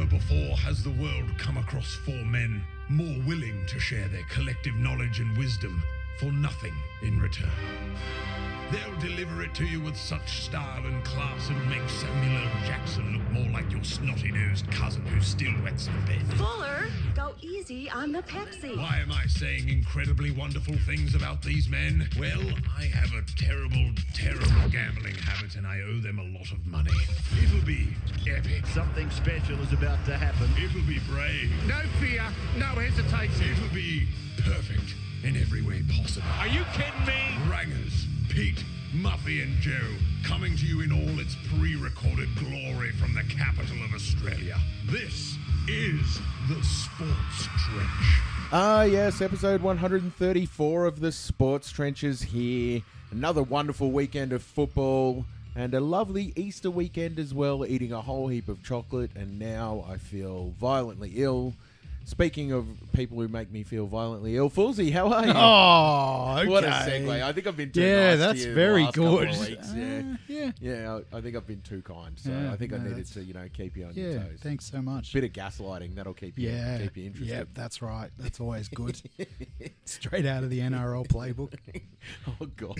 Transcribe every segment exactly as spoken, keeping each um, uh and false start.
Never before has the world come across four men more willing to share their collective knowledge and wisdom for nothing in return. They'll deliver it to you with such style and class and make Samuel L. Jackson look more like your snotty-nosed cousin who still wets the bed. Fuller, go easy on the Pepsi. Why am I saying incredibly wonderful things about these men? Well, I have a terrible, terrible gambling habit and I owe them a lot of money. It'll be epic. Something special is about to happen. It'll be brave. No fear, no hesitation. It'll be perfect in every way possible. Are you kidding me? Rangers, Pete, Muffy and Joe, coming to you in all its pre-recorded glory from the capital of Australia. This is the Sports Trench. Ah, yes, episode one thirty-four of the Sports Trench is here. Another wonderful weekend of football and a lovely Easter weekend as well, eating a whole heap of chocolate, and now I feel violently ill. Speaking of people who make me feel violently ill, Foolsy, how are you? Oh, okay. What a segue. I think I've been too Yeah, nice that's to you very the last couple good. of weeks. Yeah, Uh, yeah. yeah I, I think I've been too kind, so Yeah, I think I no, needed that's- to, you know, keep you on your Yeah, toes. thanks so much. Bit of gaslighting, that'll keep you, Yeah, keep you interested. yeah, that's right. That's always good. Straight out of the N R L playbook. Oh, God.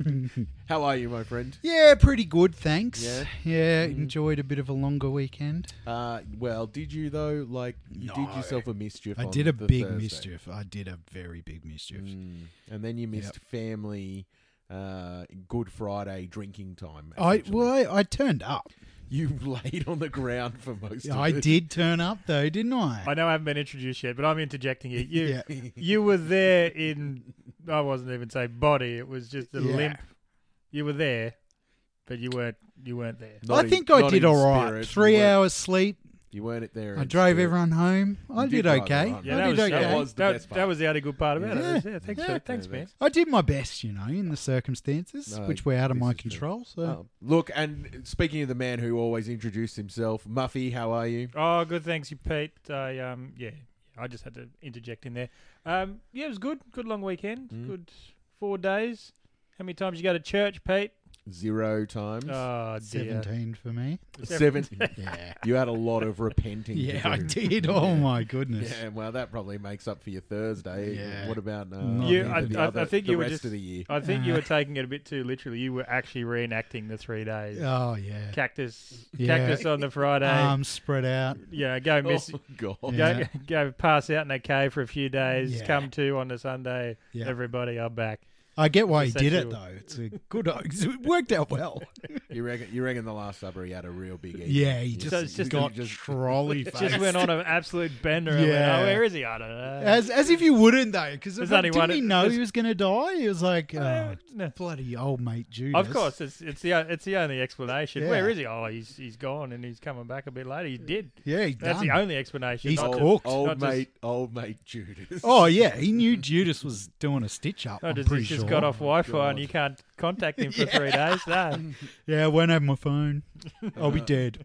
How are you, my friend? Yeah, pretty good, thanks. Yeah? Yeah, Mm. enjoyed a bit of a longer weekend. Uh, well, did you, though? Like, you did No. yourself a mischief I on did a the big Thursday. mischief. I did a very big mischief. Mm. And then you missed family uh, Good Friday drinking time. I essentially. well, I, I turned up. You laid on the ground for most of I it. did turn up though, didn't I? I know I haven't been introduced yet, but I'm interjecting you. You, Yeah. you were there in, I wasn't even say body. It was just a Yeah. limp. You were there, but you weren't. You weren't there. Not I in- think I not did in all right. spirit. Three You weren't- hours sleep. You weren't there. I in drove spirit. everyone home. I You did, did drive okay. everyone Yeah, I that did was, okay. that, was the that, best part. that was the only good part about Yeah. it. Yeah, thanks, Yeah. for, thanks, Yeah, man. thanks. I did my best, you know, in the circumstances, No, which were out of this my is true. control. So Oh, look, and speaking of the man who always introduced himself, Muffy, how are you? Oh, good. Thanks, you, Pete. I um, yeah, I just had to interject in there. Um, yeah, it was good. Good long weekend. Mm. Good four days. How many times you go to church, Pete? Zero times. Oh dear. seventeen for me. Seven. Yeah. You had a lot of repenting. Yeah, to I do. did. Oh my goodness. Yeah, well, that probably makes up for your Thursday. Yeah. What about uh, Not You, even I, the I, other, I think the you were rest just. of the year? I think you Uh. were taking it a bit too literally. You were actually reenacting the three days. Oh yeah. Cactus, Yeah. cactus on the Friday. Arms spread out. yeah, go miss. Oh, God. Go, Yeah. go pass out in a cave for a few days. Yeah. Come to on the Sunday. Yeah. Everybody, I'm back. I get why he did it Essential. though. It's a good. It worked out well. You reckon? You reckon the last supper he had a real big ego? Yeah, he just, So it's just- got just- trolley face. Just went on an absolute bender. And Yeah. went, oh, where is he? I don't know. As as if you wouldn't though, because There's didn't only one- he know there's- he was going to die? He was like, oh, Uh, no. bloody old mate Judas. Of course, it's it's the it's the only explanation. Yeah. Where is he? Oh, he's he's gone and he's coming back a bit later. He did. Yeah, he's That's done. the only explanation. He's not just- Old, cooked. old Not just- mate, old mate Judas. Oh yeah, he knew Judas was doing a stitch up. not I'm just pretty he's just sure. got off Wi-Fi God. and you can't contact him for three days. No. Yeah, I won't have my phone. I'll be dead.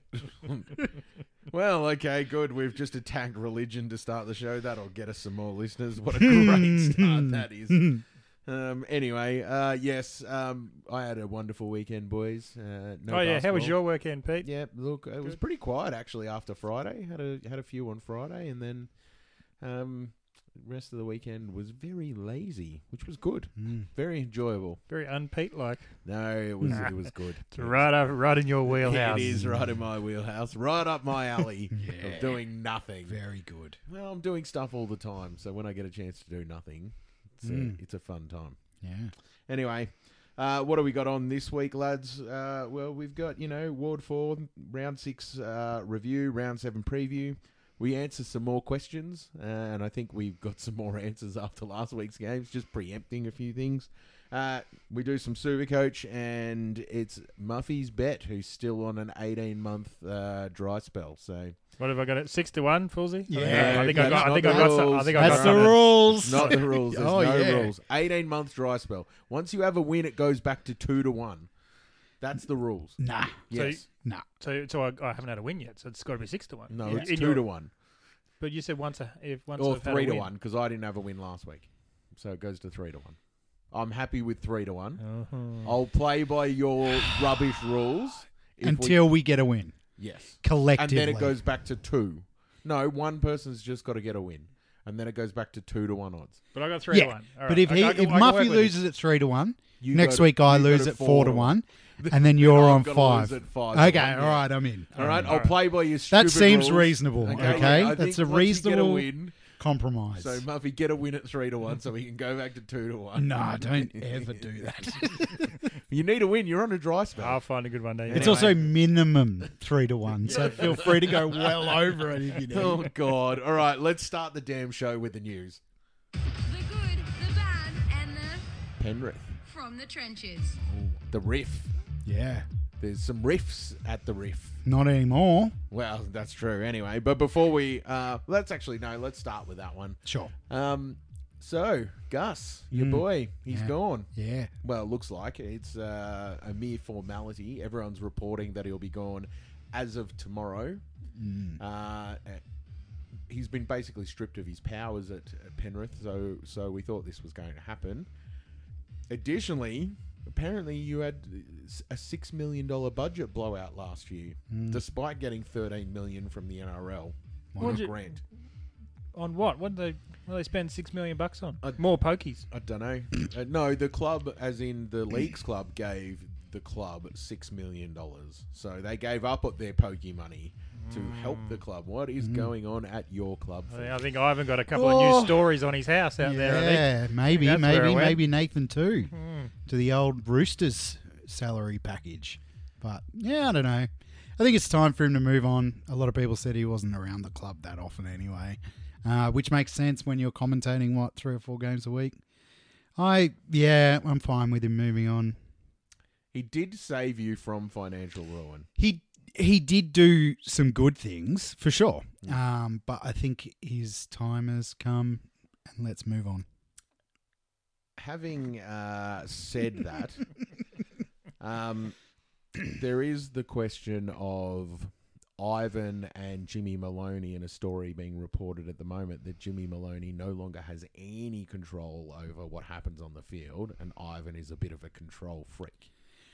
Well, okay, good. We've just attacked religion to start the show. That'll get us some more listeners. What a great start that is. Um, anyway, uh, yes, um, I had a wonderful weekend, boys. Uh, no oh yeah, how was basketball. your weekend, Pete? Yeah, look, it was Good. pretty quiet actually after Friday. Had a had a few on Friday, and then um, rest of the weekend was very lazy, which was good, Mm. very enjoyable. Very un-Pete like. No, it was Nah. it was good. It's right up, right in your wheelhouse. It is right in my wheelhouse, right up my alley Yeah. of doing nothing. Very good. Well, I'm doing stuff all the time, so when I get a chance to do nothing, it's Mm. a, it's a fun time. Yeah. Anyway, uh, what do we got on this week, lads? Uh, well, we've got, you know, Ward four, round six uh, review, round seven preview. We answer some more questions, uh, and I think we've got some more answers after last week's games, just preempting a few things. Uh, we do some Supercoach, and it's Muffy's bet, who's still on an eighteen-month uh, dry spell. So What have I got? It six to one, Foolsy. Yeah, I think I that's got. I not think the I got. Some, I rules. think I That's got the something. rules. not the rules. There's Oh, no yeah. rules. eighteen-month dry spell. Once you have a win, it goes back to two to one. That's the rules. Nah. Yes. Nah. So, so I, I haven't had a win yet. So it's got to be six to one. No, In- it's in two your- to one. But you said once a if once Or I've had a three to win. one, because I didn't have a win last week. So it goes to three to one. I'm happy with three to one. Uh-huh. I'll play by your rubbish rules. If we- Until we get a win. Yes. collectively. And then it goes back to two. No, one person's just got to get a win. And then it goes back to two to one odds. But I got three yeah, to one. All but right. if I- he, I can- if I can work Muffy with loses at three to one, You next go to- week I you go lose to at four to one, and then Then you're I've on gotta five. lose at five to Okay, one, all yeah. right, I'm in. All right, All I'll right. play by your stupid That seems rules. reasonable. Okay, I that's think a once you reasonable get a win, compromise. so Muffy, get a win at three to one, so we can go back to two to one. No, don't ever do that. You need a win. You're on a dry spell. I'll find a good one. Day. It's Anyway. also minimum three to one, so feel free to go well over it if you need. Oh God! All right, let's start the damn show with the news. The good, the bad, and the Penrith, from the trenches. the riff. Yeah, There's some riffs at the riff. not anymore. Well, that's true. Anyway, but before we, uh, let's actually no, let's start with that one. Sure. Um, so Gus, your Mm. boy, he's Yeah. gone. Yeah. Well, it looks like it's uh, a mere formality. Everyone's reporting that he'll be gone as of tomorrow. Mm. Uh, he's been basically stripped of his powers at, at Penrith, so so we thought this was going to happen. Additionally, apparently you had a six million dollar budget blowout last year, Mm. despite getting thirteen million from the N R L. Wow. On a What'd you- grant. On what? What did they? What did they spend six million bucks on? I- More pokies. I don't know. uh, no, the club, as in the leagues club, gave the club six million dollars. So they gave up their pokey money to help the club. What is going on at your club? I For? think, I think Ivan got a couple of Oh. news stories on his house out there. I think. Yeah, maybe, that's where it maybe, went. maybe Nathan too, Hmm. to the old Roosters salary package. But yeah, I don't know. I think it's time for him to move on. A lot of people said he wasn't around the club that often anyway, uh, which makes sense when you're commentating what three or four games a week. I yeah, I'm fine with him moving on. He did save you from financial ruin. He he did do some good things for sure, Mm. um, but I think his time has come, and let's move on. Having uh, said that, um, there is the question of Ivan and Jimmy Maloney in a story being reported at the moment that Jimmy Maloney no longer has any control over what happens on the field, and Ivan is a bit of a control freak.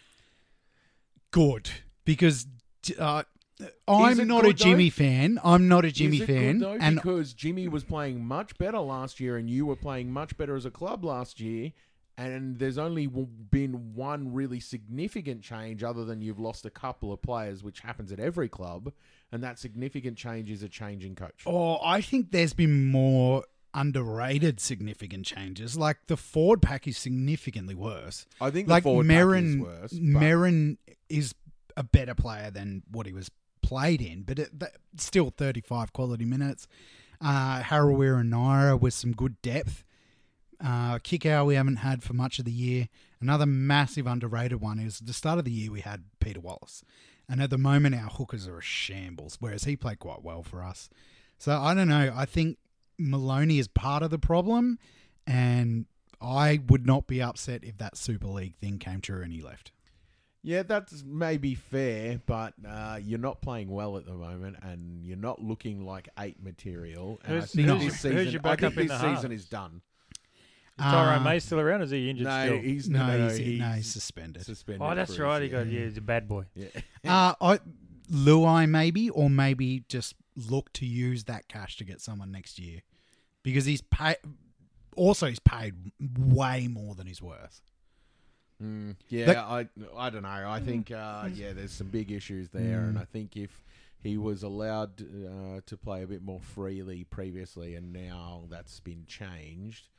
Good, because uh, I'm it not a good, though? Jimmy fan. I'm not a Jimmy Is it fan, good, though? and because Jimmy was playing much better last year, and you were playing much better as a club last year. And there's only w- been one really significant change, other than you've lost a couple of players, which happens at every club. And that significant change is a change in coach. oh, I think there's been more underrated significant changes. Like the forward pack is significantly worse. I think the Like forward pack is Merrin, worse. but- Merrin is a better player than what he was played in, but it, that, still thirty-five quality minutes. Uh, Harawira and Naira with some good depth. Uh, Kickout we haven't had for much of the year. Another massive underrated one is the start of the year we had Peter Wallace. And at the moment our hookers are a shambles, whereas he played quite well for us. So I don't know. I think Maloney is part of the problem, and I would not be upset if that Super League thing came true and he left. Yeah, that's maybe fair, but uh, you're not playing well at the moment, and you're not looking like eight material. And I Who's- think who's this your- who's season, your I think backup in this the halves? season is done. Is Tyrone Uh, May still around? Or is he injured No, still? he's No, no, no, he's, he's, no, he's suspended. suspended. Oh, that's for right. his- He got yeah, he's a bad boy. yeah. Uh, I, Luai maybe, or maybe just look to use that cash to get someone next year, because he's paid. Also, he's paid way more than he's worth. Mm, yeah, That- I I don't know. I think uh, yeah, there's some big issues there, Mm. and I think if he was allowed uh, to play a bit more freely previously, and now that's been changed,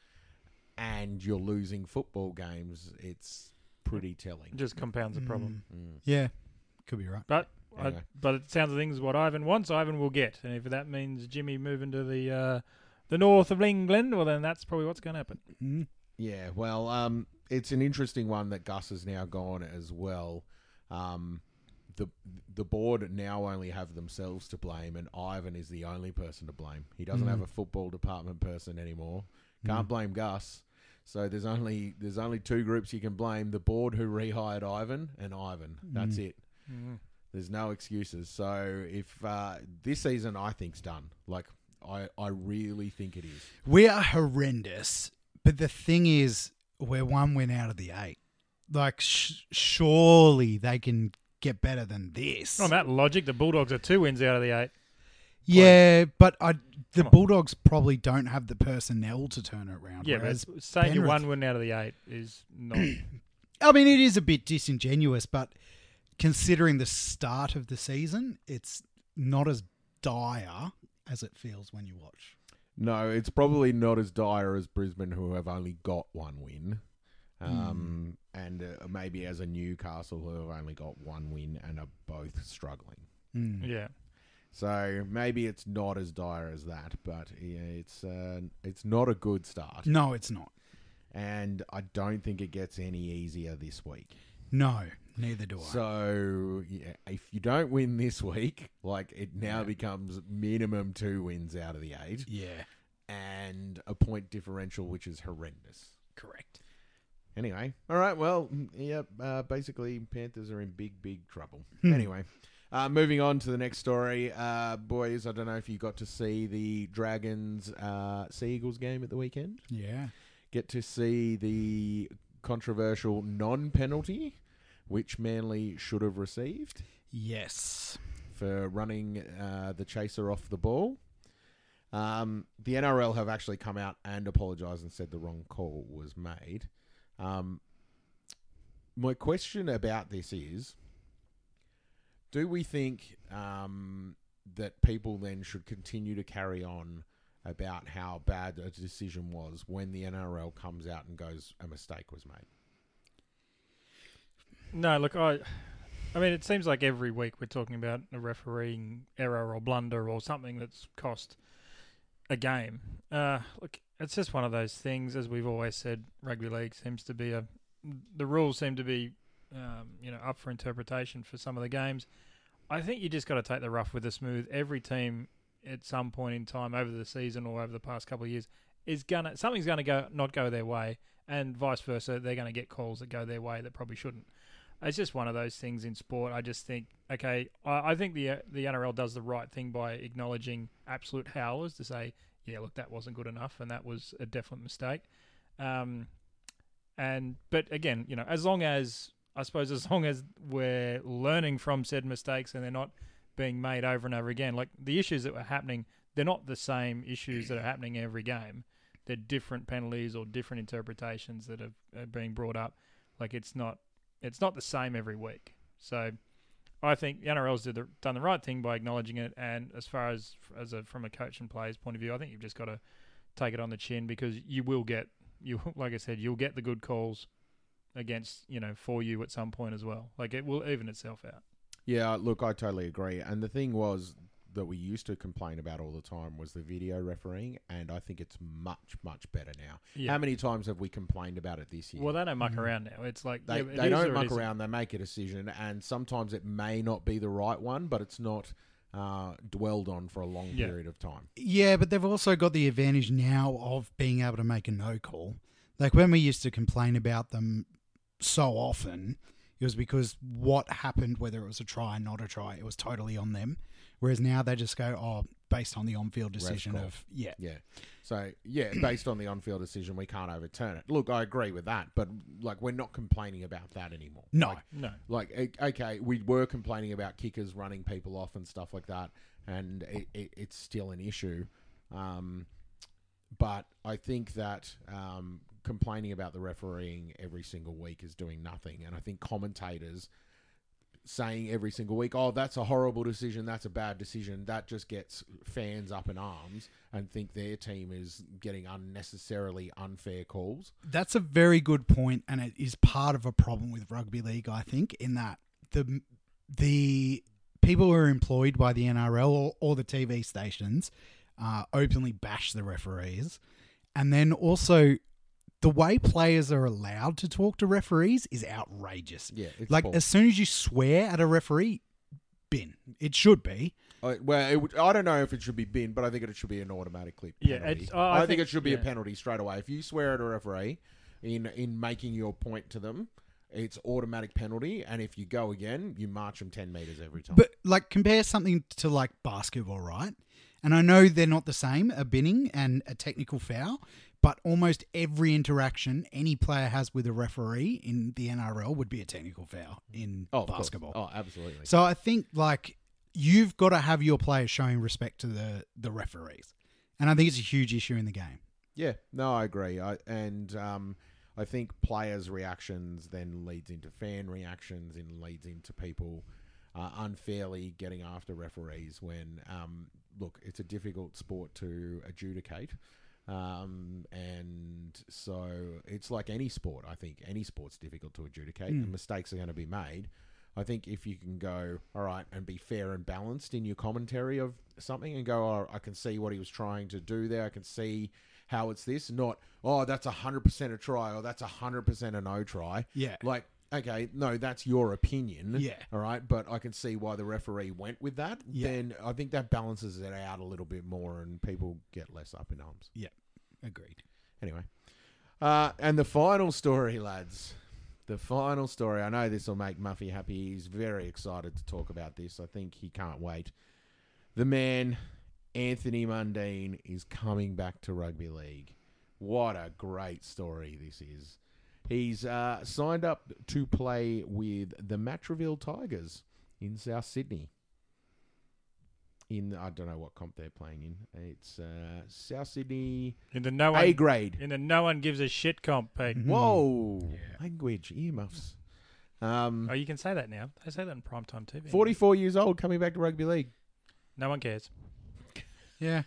and you're losing football games, it's pretty telling. Just compounds the problem. Mm. Yeah, could be right. But I, Anyway. but it sounds like things what Ivan wants, Ivan will get, and if that means Jimmy moving to the uh, the north of England, well then that's probably what's going to happen. Mm. Yeah, well, um, it's an interesting one that Gus has now gone as well. Um, the the board now only have themselves to blame, and Ivan is the only person to blame. He doesn't Mm. have a football department person anymore. Can't Mm. blame Gus. So there's only there's only two groups you can blame: the board who rehired Ivan and Ivan. That's Mm. it. There's no excuses. So if uh, this season I think's done, like I I really think it is. We are horrendous, but the thing is, we're one win out of the eight. Like, sh- surely they can get better than this. On that logic, the Bulldogs are two wins out of the eight. Yeah, but I, the Come on. Bulldogs probably don't have the personnel to turn it around. Yeah, whereas but saying you're Penrith- one win out of the eight is not. I mean, it is a bit disingenuous, but considering the start of the season, it's not as dire as it feels when you watch. No, it's probably not as dire as Brisbane, who have only got one win. Um, mm. And uh, maybe as a Newcastle, who have only got one win and are both struggling. Mm. Yeah. So maybe it's not as dire as that, but yeah, it's uh, it's not a good start. No, it's not. And I don't think it gets any easier this week. No, neither do I. So yeah, if you don't win this week, like it now yeah. becomes minimum two wins out of the eight. Yeah. And a point differential, which is horrendous. Correct. Anyway, all right, well, yep, uh, basically Panthers are in big, big trouble. Hmm. Anyway, uh, moving on to the next story. Uh, boys, I don't know if you got to see the Dragons uh, Sea Eagles game at the weekend. Yeah. Get to see the controversial non-penalty, which Manly should have received. Yes. For running uh, the chaser off the ball. Um, the N R L have actually come out and apologised and said the wrong call was made. Um, my question about this is, do we think um, that people then should continue to carry on about how bad a decision was when the N R L comes out and goes, a mistake was made? No, look, I I mean, it seems like every week we're talking about a refereeing error or blunder or something that's cost a game. Uh, look, it's just one of those things, as we've always said, rugby league seems to be a... The rules seem to be, um, you know, up for interpretation for some of the games. I think you just got to take the rough with the smooth. Every team at some point in time over the season or over the past couple of years is gonna... Something's going to go not go their way, and vice versa. They're going to get calls that go their way that probably shouldn't. It's just one of those things in sport. I just think, okay, I, I think the the N R L does the right thing by acknowledging absolute howlers to say, yeah, look, that wasn't good enough, and that was a definite mistake. Um, and but again, you know, as long as I suppose as long as we're learning from said mistakes and they're not being made over and over again, like the issues that were happening, they're not the same issues that are happening every game. They're different penalties or different interpretations that are, are being brought up. Like it's not. It's not the same every week. So I think the N R L's did the, done the right thing by acknowledging it. And as far as as a, from a coach and player's point of view, I think you've just got to take it on the chin because you will get, you like I said, you'll get the good calls against, you know, for you at some point as well. Like it will even itself out. Yeah, look, I totally agree. And the thing was that we used to complain about all the time was the video refereeing, and I think it's much, much better now. Yeah. How many times have we complained about it this year? Well, they don't muck around now. It's like They, yeah, it they is don't or it muck isn't. around, they make a decision, and sometimes it may not be the right one, but it's not uh, dwelled on for a long Yeah. period of time. Yeah, but they've also got the advantage now of being able to make a no call. Like when we used to complain about them so often, it was because what happened, whether it was a try or not a try, it was totally on them. Whereas now they just go, oh, based on the on-field decision call. of, yeah. Yeah. So, yeah, based on the on-field decision, we can't overturn it. Look, I agree with that, but, like, we're not complaining about that anymore. No. Like, No. Like, o- okay, we were complaining about kickers running people off and stuff like that, and it, it, it's still an issue. Um, but I think that um, complaining about the refereeing every single week is doing nothing, and I think commentators saying every single week, oh, that's a horrible decision, that's a bad decision, that just gets fans up in arms and think their team is getting unnecessarily unfair calls. That's a very good point, and it is part of a problem with rugby league, I think, in that the the people who are employed by the N R L or, or the T V stations uh, openly bash the referees. And then also, the way players are allowed to talk to referees is outrageous. Yeah, it's like, poor. as soon as you swear at a referee, bin. It should be. Uh, well, it would, I don't know if it should be bin, but I think it should be an automatically Yeah, penalty. it's- oh, I I, think, think- it should be yeah. a penalty straight away. If you swear at a referee in in making your point to them, it's automatic penalty, and if you go again, you march them ten metres every time. But, like, compare something to, like, basketball, right? And I know they're not the same, a binning and a technical foul, but almost every interaction any player has with a referee in the N R L would be a technical foul in Oh, of course. basketball. Oh, absolutely. So I think like you've got to have your players showing respect to the, the referees. And I think it's a huge issue in the game. Yeah, no, I agree. I, and um, I think players' reactions then leads into fan reactions and leads into people uh, unfairly getting after referees when, um, look, it's a difficult sport to adjudicate. Um, and so it's like any sport. I think any sport's difficult to adjudicate Mm. and mistakes are going to be made. I think if you can go, all right, and be fair and balanced in your commentary of something and go, oh, I can see what he was trying to do there. I can see how it's this, not, oh, that's one hundred percent a try or that's one hundred percent a no try. Yeah. Like, okay, no, that's your opinion. Yeah. All right, but I can see why the referee went with that. Yeah. Then I think that balances it out a little bit more and people get less up in arms. Yeah. Agreed. Anyway. Uh, and the final story, lads. The final story. I know this will make Muffy happy. He's very excited to talk about this. I think he can't wait. The man, Anthony Mundine, is coming back to rugby league. What a great story this is. He's uh, signed up to play with the Matraville Tigers in South Sydney. In I don't know what comp they're playing in. It's uh, South Sydney In the no one, A grade. in the no one gives a shit comp, Pete. Whoa, language, earmuffs. Um, Oh, you can say that now. They say that in primetime T V. forty-four years old, coming back to rugby league. No one cares. Yeah.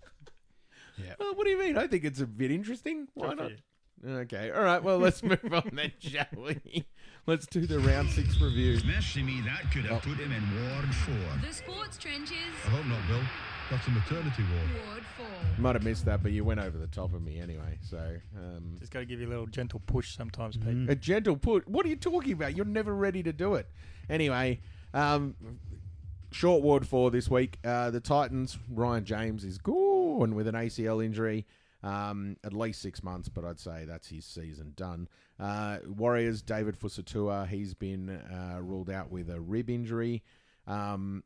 Well, what do you mean? I think it's a bit interesting. Why Good for not? you. Okay, all right. Well, let's move on then, shall we? Let's do the round six review. Mercy me, that could have put him in Ward four. The sports trenches. I hope not, Bill. That's a maternity ward. Ward four. Might have missed that, but you went over the top of me anyway. So, um, Just got to give you a little gentle push sometimes, Pete. a gentle put. What are you talking about? You're never ready to do it. Anyway, um, short ward for this week. Uh, the Titans, Ryan James is gone with an A C L injury. Um, at least six months, but I'd say that's his season done. Uh, Warriors, David Fusatua, he's been uh, ruled out with a rib injury. Um,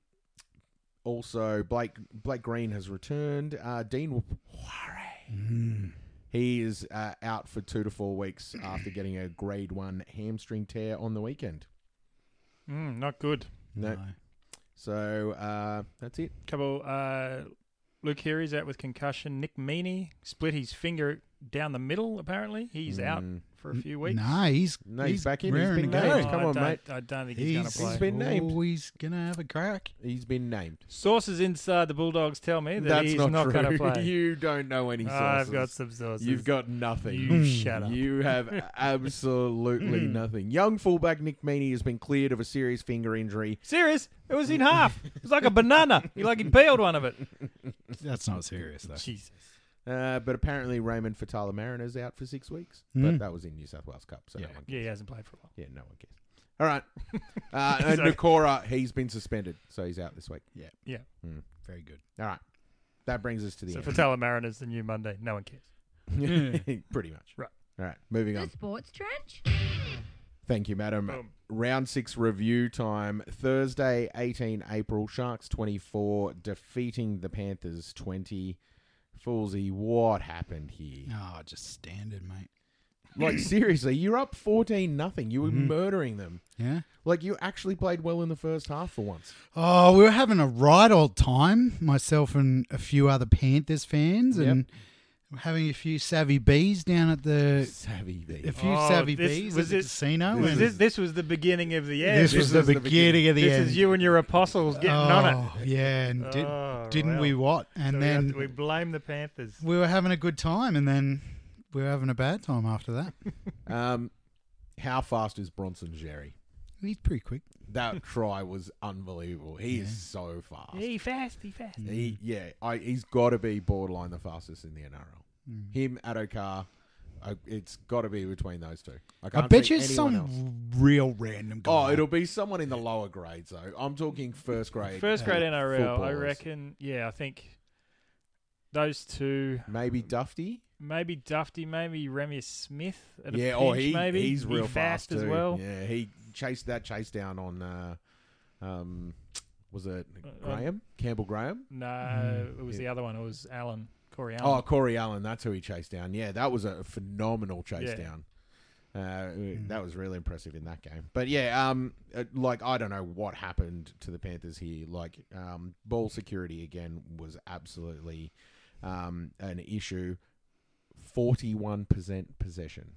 also, Blake Blake Green has returned. Uh, Dean Ware, he is uh, out for two to four weeks after getting a grade one hamstring tear on the weekend. Mm, not good. No. No. So uh, that's it. Couple. Uh, Luke Heary's out with concussion. Nick Meaney split his finger down the middle. Apparently, he's out Mm. for a few weeks. Nah, he's, No, he's back in. He's raring been to go. named. Come I on, don't- mate. I don't think he's, going to He's play. He's been named. Oh, he's going to have a crack. He's been named. Sources inside the Bulldogs tell me that That's he's not, not, going to true. play. You don't know any sources. I've got some sources. You've got nothing. You shut up. You have absolutely nothing. Young fullback Nick Meaney has been cleared of a serious finger injury. Serious? It was in half. It was like a banana. He like he peeled one of it. That's not serious, though. Jesus. Uh, but apparently Raymond Fatala Mariner's out for six weeks. Mm. But that was in New South Wales Cup, so Yeah. no one Yeah, cares. he hasn't played for a while. Yeah, no one cares. All right. Uh, and So- Nakora, he's been suspended, so he's out this week. Yeah. Yeah. Mm. Very good. All right. That brings us to the So end. for Tala Mariners, the new Monday, no one cares. Pretty much. Right. All right, moving The on. sports trench. Thank you, madam. Boom. Round six review time. Thursday, eighteenth April. Sharks twenty-four defeating the Panthers twenty. Foolsy, what happened here? Oh, just standard, mate. Like, seriously, you're up fourteen nothing. You were Mhm. murdering them. Yeah. Like, you actually played well in the first half for once. Oh, we were having a right old time, myself and a few other Panthers fans, Yep. and having a few savvy bees down at the Savvy a B. few Oh, savvy this- bees was at the this- casino. Was and this, this was the beginning of the end. this this was the was the beginning of the This end. is you and your apostles getting on it. Oh, yeah, and did, Oh, didn't well. we what? And So we have then to- we blame the Panthers. we were having a good time, and then we were having a bad time after that. Um, how fast is Bronson Jerry? He's pretty quick. That try was unbelievable. He Yeah. is so fast. He fast, he fast. He, yeah, I, he's got to be borderline the fastest in the N R L. Mm. Him, Adokar, uh, it's got to be between those two. I, I can't bet see you anyone some else. real random guy. Oh, it'll be someone in the lower grades though. I'm talking first grade. First grade uh, N R L, I footballers. reckon. Yeah, I think those two. Maybe Dufty. Maybe Dufty, maybe Remy Smith at a Yeah, pinch, oh, he maybe. he's He real fast, as too. well. Yeah, he chased that chase down on. Uh, um, was it Uh, Graham? Campbell Graham? No, Mm. it was Yeah. the other one. It was Alan. Corey Allen. Oh, Corey Allen, that's who he chased down. Yeah, that was a phenomenal chase Yeah. down. Uh, That was really impressive in that game. But yeah, um, uh, like I don't know what happened to the Panthers here. Like um, ball security again was absolutely um, an issue. Forty-one percent possession.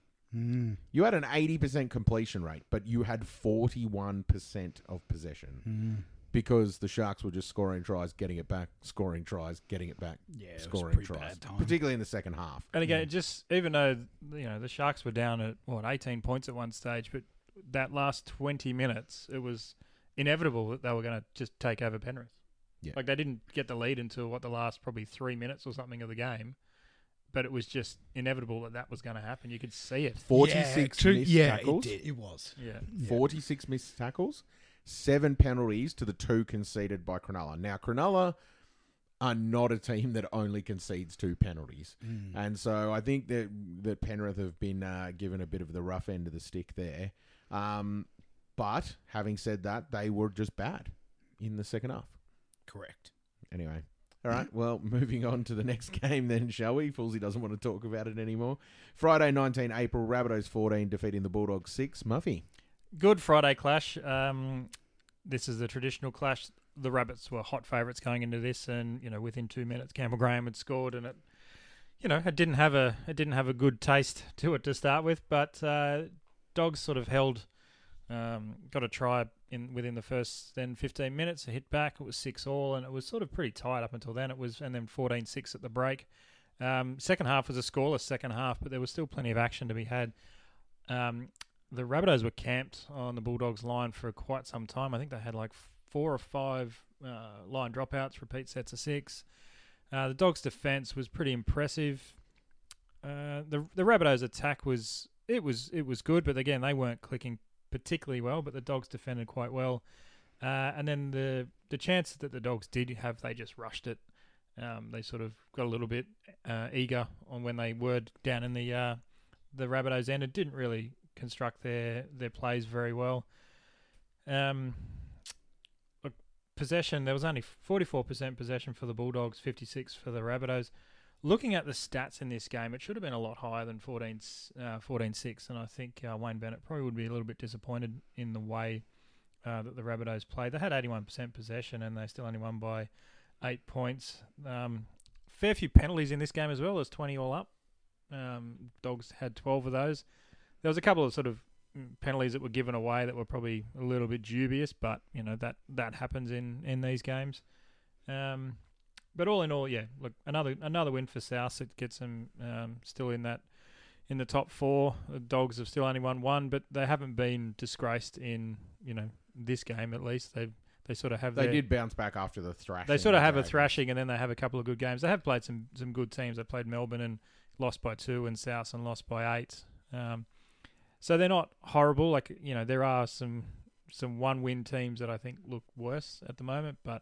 Mm. You had an eighty percent completion rate, but you had forty-one percent of possession Mm. because the Sharks were just scoring tries, getting it back, scoring tries, getting it back, Yeah, it was scoring pretty tries, bad time. particularly in the second half. And again, it just even though you know the Sharks were down at what eighteen points at one stage, but that last twenty minutes, it was inevitable that they were going to just take over Penrith. Yeah. Like they didn't get the lead until what the last probably three minutes or something of the game, but it was just inevitable that that was going to happen. You could see it. forty-six yeah, two- missed yeah, tackles. It, did, it was. Yeah. Yeah. forty-six missed tackles, seven penalties to the two conceded by Cronulla. Now, Cronulla are not a team that only concedes two penalties. Mm. And so I think that, that Penrith have been uh, given a bit of the rough end of the stick there. Um, but having said that, they were just bad in the second half. Correct. Anyway. All right, well, moving on to the next game then, shall we? Foolsy doesn't want to talk about it anymore. Friday, nineteenth April, Rabbitohs fourteen, defeating the Bulldogs six. Muffy. Good Friday clash. Um, this is the traditional clash. The Rabbits were hot favourites going into this, and you know within two minutes, Campbell Graham had scored, and it, you know, it didn't have a it didn't have a good taste to it to start with. But uh, Dogs sort of held, um, got a try in within the first then fifteen minutes. A hit back, it was six all, and it was sort of pretty tight up until then. It was and then fourteen six at the break. Um, second half was a scoreless second half, but there was still plenty of action to be had. Um, the Rabbitohs were camped on the Bulldogs line for quite some time. I think they had like four or five uh, line dropouts, repeat sets of six. Uh, the Dogs' defence was pretty impressive. Uh, the the Rabbitohs' attack was it was it was good, but again they weren't clicking particularly well. But the Dogs defended quite well, uh, and then the the chances that the Dogs did have, they just rushed it. Um, they sort of got a little bit uh, eager on when they were down in the uh, the Rabbitohs end. It didn't really construct their, their plays very well. Um, look, possession, there was only forty-four percent possession for the Bulldogs, fifty-six for the Rabbitohs. Looking at the stats in this game, it should have been a lot higher than fourteen six, and I think uh, Wayne Bennett probably would be a little bit disappointed in the way uh, that the Rabbitohs played. They had eighty-one percent possession, and they still only won by eight points. Um, fair few penalties in this game as well. There's twenty all up. Um, Dogs had twelve of those. There was a couple of sort of penalties that were given away that were probably a little bit dubious, but you know that that happens in, in these games. Um, but all in all, yeah, look, another another win for South. It gets them um, still in that in the top four. The Dogs have still only won one, but they haven't been disgraced in you know this game at least. They've They sort of have. They their, did bounce back after the thrashing. They sort of have a Dragons. thrashing, and then they have a couple of good games. They have played some some good teams. They played Melbourne and lost by two, and South and lost by eight. Um, so they're not horrible. Like you know, there are some some one win teams that I think look worse at the moment. But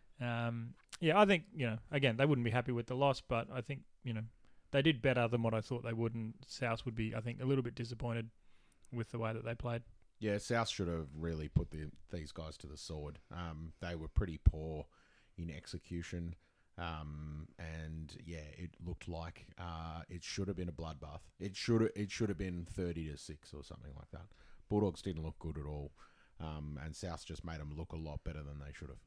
um, yeah, I think you know again they wouldn't be happy with the loss, but I think you know they did better than what I thought they would, and South would be I think a little bit disappointed with the way that they played. Yeah, South should have really put the, these guys to the sword. Um, they were pretty poor in execution, um, and yeah, it looked like uh, it should have been a bloodbath. It should it should have been thirty to six or something like that. Bulldogs didn't look good at all, um, and South just made them look a lot better than they should have.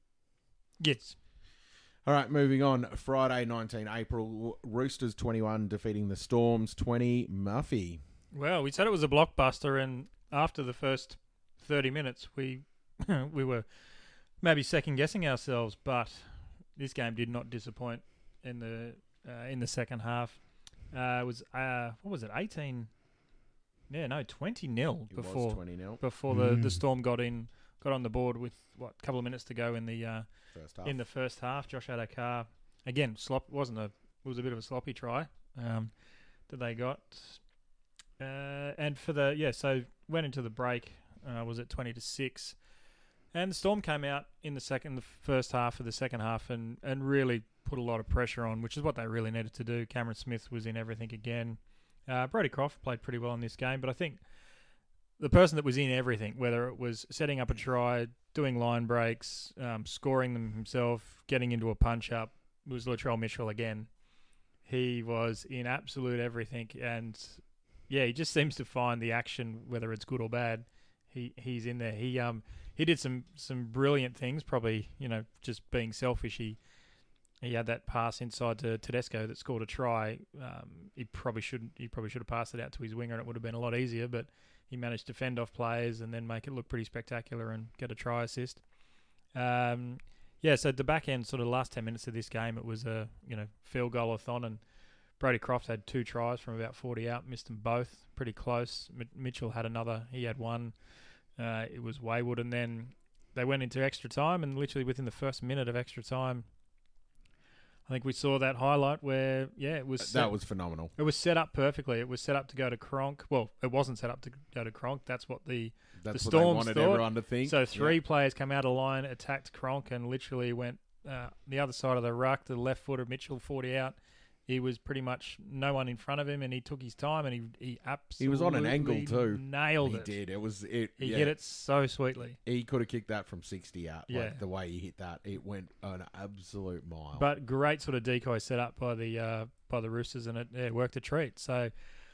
Yes. All right, moving on. Friday, nineteenth April, Roosters twenty-one defeating the Storms twenty. Muffy. Well, we said it was a blockbuster, and after the first thirty minutes, we we were maybe second guessing ourselves, but this game did not disappoint in the uh, in the second half. Uh, it was uh, what was it, eighteen? Yeah, no, twenty nil It before was twenty nil before the, Mm. the Storm got in got on the board with what a couple of minutes to go in the uh, first half. in the first half. Josh Adokar again slop wasn't a it was a bit of a sloppy try um, that they got. Uh, and for the yeah, so went into the break. Uh, was it twenty to six? And the Storm came out in the second, the first half of the second half, and, and really put a lot of pressure on, which is what they really needed to do. Cameron Smith was in everything again. Uh, Brody Croft played pretty well in this game, but I think the person that was in everything, whether it was setting up a try, doing line breaks, um, scoring them himself, getting into a punch up, was Latrell Mitchell again. he was in absolute everything, and yeah, he just seems to find the action, whether it's good or bad. He he's in there. He um he did some some brilliant things. Probably you know just being selfish. He he had that pass inside to Tedesco that scored a try. Um, he probably should he probably should have passed it out to his winger, and it would have been a lot easier. But he managed to fend off players and then make it look pretty spectacular and get a try assist. Um, yeah, so the back end, sort of last ten minutes of this game, it was a you know field goal-a-thon, and Brody Croft had two tries from about forty out, missed them both, pretty close. M- Mitchell had another, he had one. Uh, it was wayward, and then they went into extra time, and literally within the first minute of extra time, I think we saw that highlight where, yeah, it was... That set, was phenomenal. It was set up perfectly. It was set up to go to Cronk. Well, it wasn't set up to go to Cronk. That's what the, That's the what they Storms wanted thought. everyone to think. So three Yeah. players come out of line, attacked Cronk, and literally went uh, the other side of the ruck, the left foot of Mitchell, forty out. He was pretty much no one in front of him, and he took his time, and he he absolutely He was on an angle too. Nailed he it. He did. It was it. He yeah. hit it so sweetly. He could have kicked that from sixty out. Yeah. Like the way he hit that, it went an absolute mile. But great sort of decoy set up by the uh, by the Roosters, and it yeah, worked a treat. So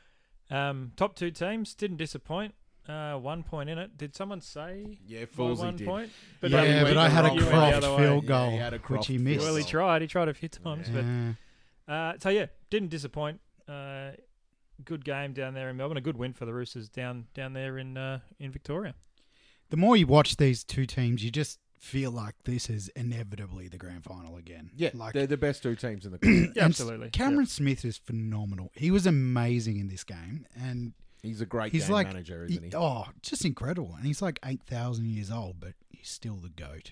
um, top two teams didn't disappoint. Uh, one point in it. Did someone say? Yeah, by Foolsy one did. point. But Yeah, yeah, he but went I the had a wrong way. Croft The other field way. goal, Yeah, he had a which Croft he field missed. goal. Well, he tried. He tried a few times, but. Yeah. Uh, so yeah, didn't disappoint. Uh, good game down there in Melbourne. A good win for the Roosters down down there in uh, in Victoria. The more you watch these two teams, you just feel like this is inevitably the grand final again. yeah, like they're the best two teams in the country. Yeah, and absolutely. Cameron Smith is phenomenal. He was amazing in this game, and He's a great he's game like manager, isn't he? Oh, just incredible. And he's like eight thousand years old, but he's still the goat.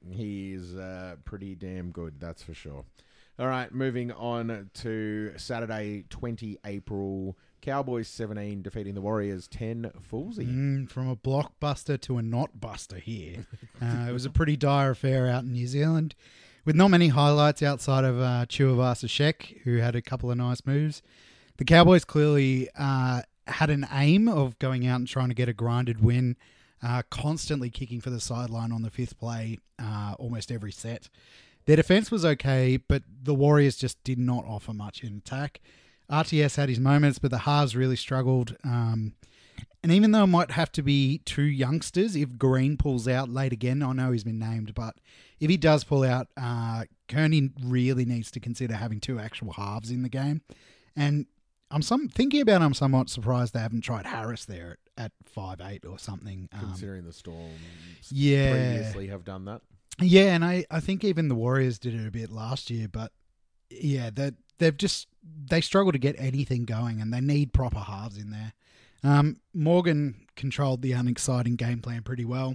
He is uh, pretty damn good, that's for sure. All right, moving on to Saturday, twentieth of April. Cowboys seventeen defeating the Warriors ten. Foolsy. Mm, from a blockbuster to a not buster here. uh, it was a pretty dire affair out in New Zealand, with not many highlights outside of uh, Tuivasa-Sheck, who had a couple of nice moves. The Cowboys clearly uh, had an aim of going out and trying to get a grinded win, uh, constantly kicking for the sideline on the fifth play uh, almost every set. Their defense was okay, but the Warriors just did not offer much in attack. R T S had his moments, but the halves really struggled. Um, and even though it might have to be two youngsters, if Green pulls out late again, I know he's been named, but if he does pull out, uh, Kearney really needs to consider having two actual halves in the game. And I'm some thinking about it, I'm somewhat surprised they haven't tried Harris there at, at five eight or something. Um, Considering the Storms yeah. previously have done that. Yeah, and I, I think even the Warriors did it a bit last year, but yeah, they they've just they struggle to get anything going, and they need proper halves in there. Um, Morgan controlled the unexciting game plan pretty well.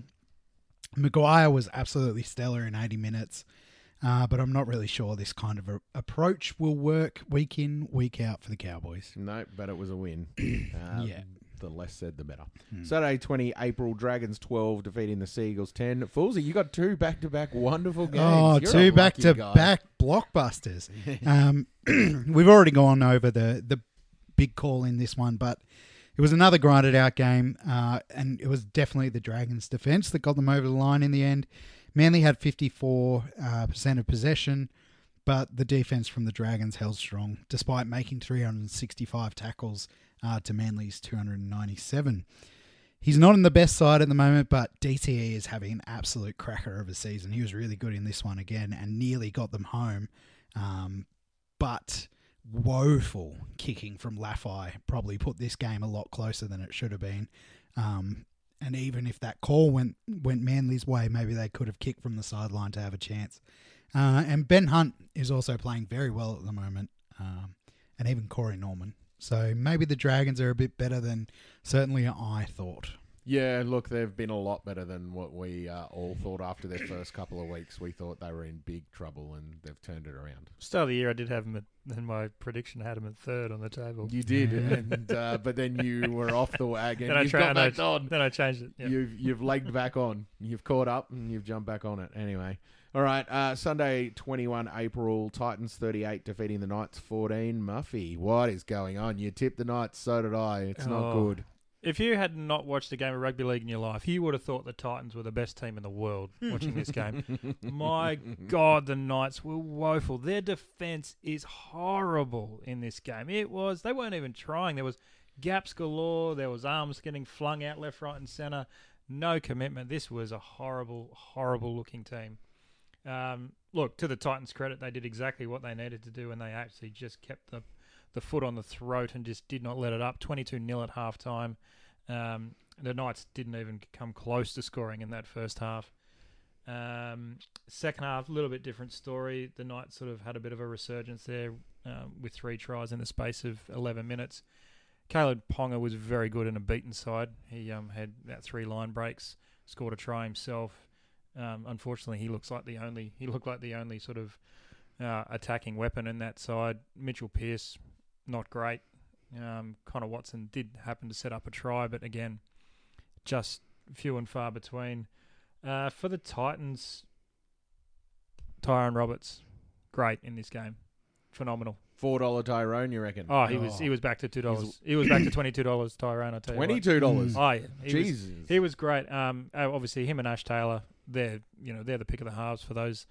Maguire was absolutely stellar in eighty minutes, uh, but I'm not really sure this kind of a, approach will work week in, week out for the Cowboys. No, but it was a win. uh, Yeah. The less said, the better. Hmm. Saturday, twentieth of April, Dragons twelve defeating the Seagulls ten. Foolsy, you got two back-to-back wonderful games. Oh, You're a two lucky back-to-back blockbusters. um, we've already gone over the, the big call in this one, but it was another grinded-out game, uh, and it was definitely the Dragons' defence that got them over the line in the end. Manly had fifty-four percent of possession, but the defence from the Dragons held strong, despite making three hundred sixty-five tackles uh, to Manly's two hundred ninety-seven. He's not in the best side at the moment, but D T E is having an absolute cracker of a season. He was really good in this one again and nearly got them home. Um, but woeful kicking from Laffey probably put this game a lot closer than it should have been. Um, and even if that call went went Manly's way, maybe they could have kicked from the sideline to have a chance. Uh, and Ben Hunt is also playing very well at the moment, um, and even Corey Norman. So maybe the Dragons are a bit better than certainly I thought. Yeah, look, they've been a lot better than what we uh, all thought after their first couple of weeks. We thought they were in big trouble, and they've turned it around. Start of the year, I did have him at, in my prediction, had him at third on the table. You did, and uh, but then you were off the wagon. Then I You've tra- got and I- back on. Then I changed it. Yeah. You've you've legged back on. You've caught up, and you've jumped back on it. Anyway, all right. Uh, Sunday, twenty-first of April, Titans thirty-eight defeating the Knights fourteen. Muffy, what is going on? You tipped the Knights, so did I. It's not Oh. good. If you had not watched a game of rugby league in your life, you would have thought the Titans were the best team in the world watching this game. My God, the Knights were woeful. Their defence is horrible in this game. It was, they weren't even trying. There was gaps galore. There was arms getting flung out left, right and centre. No commitment. This was a horrible, horrible looking team. Um, look, to the Titans' credit, they did exactly what they needed to do, and they actually just kept the the foot on the throat and just did not let it up. twenty-two nil at half-time. Um, the Knights didn't even come close to scoring in that first half. Um, second half, a little bit different story. The Knights sort of had a bit of a resurgence there um, with three tries in the space of eleven minutes. Caleb Ponga was very good in a beaten side. He um, had that three line breaks, scored a try himself. Um, unfortunately, he looks like the only he looked like the only sort of uh, attacking weapon in that side. Mitchell Pearce, not great. Um, Connor Watson did happen to set up a try, but again, just few and far between. Uh, for the Titans, Tyrone Roberts, great in this game, phenomenal. Four dollar Tyrone, you reckon? Oh, he was he was back to two dollars. He was back to twenty two dollars. Tyrone, I tell you what. Twenty two dollars. Oh yeah, he Jesus. Was, he was great. Um, uh, obviously him and Ash Taylor, they're you know they're the pick of the halves for those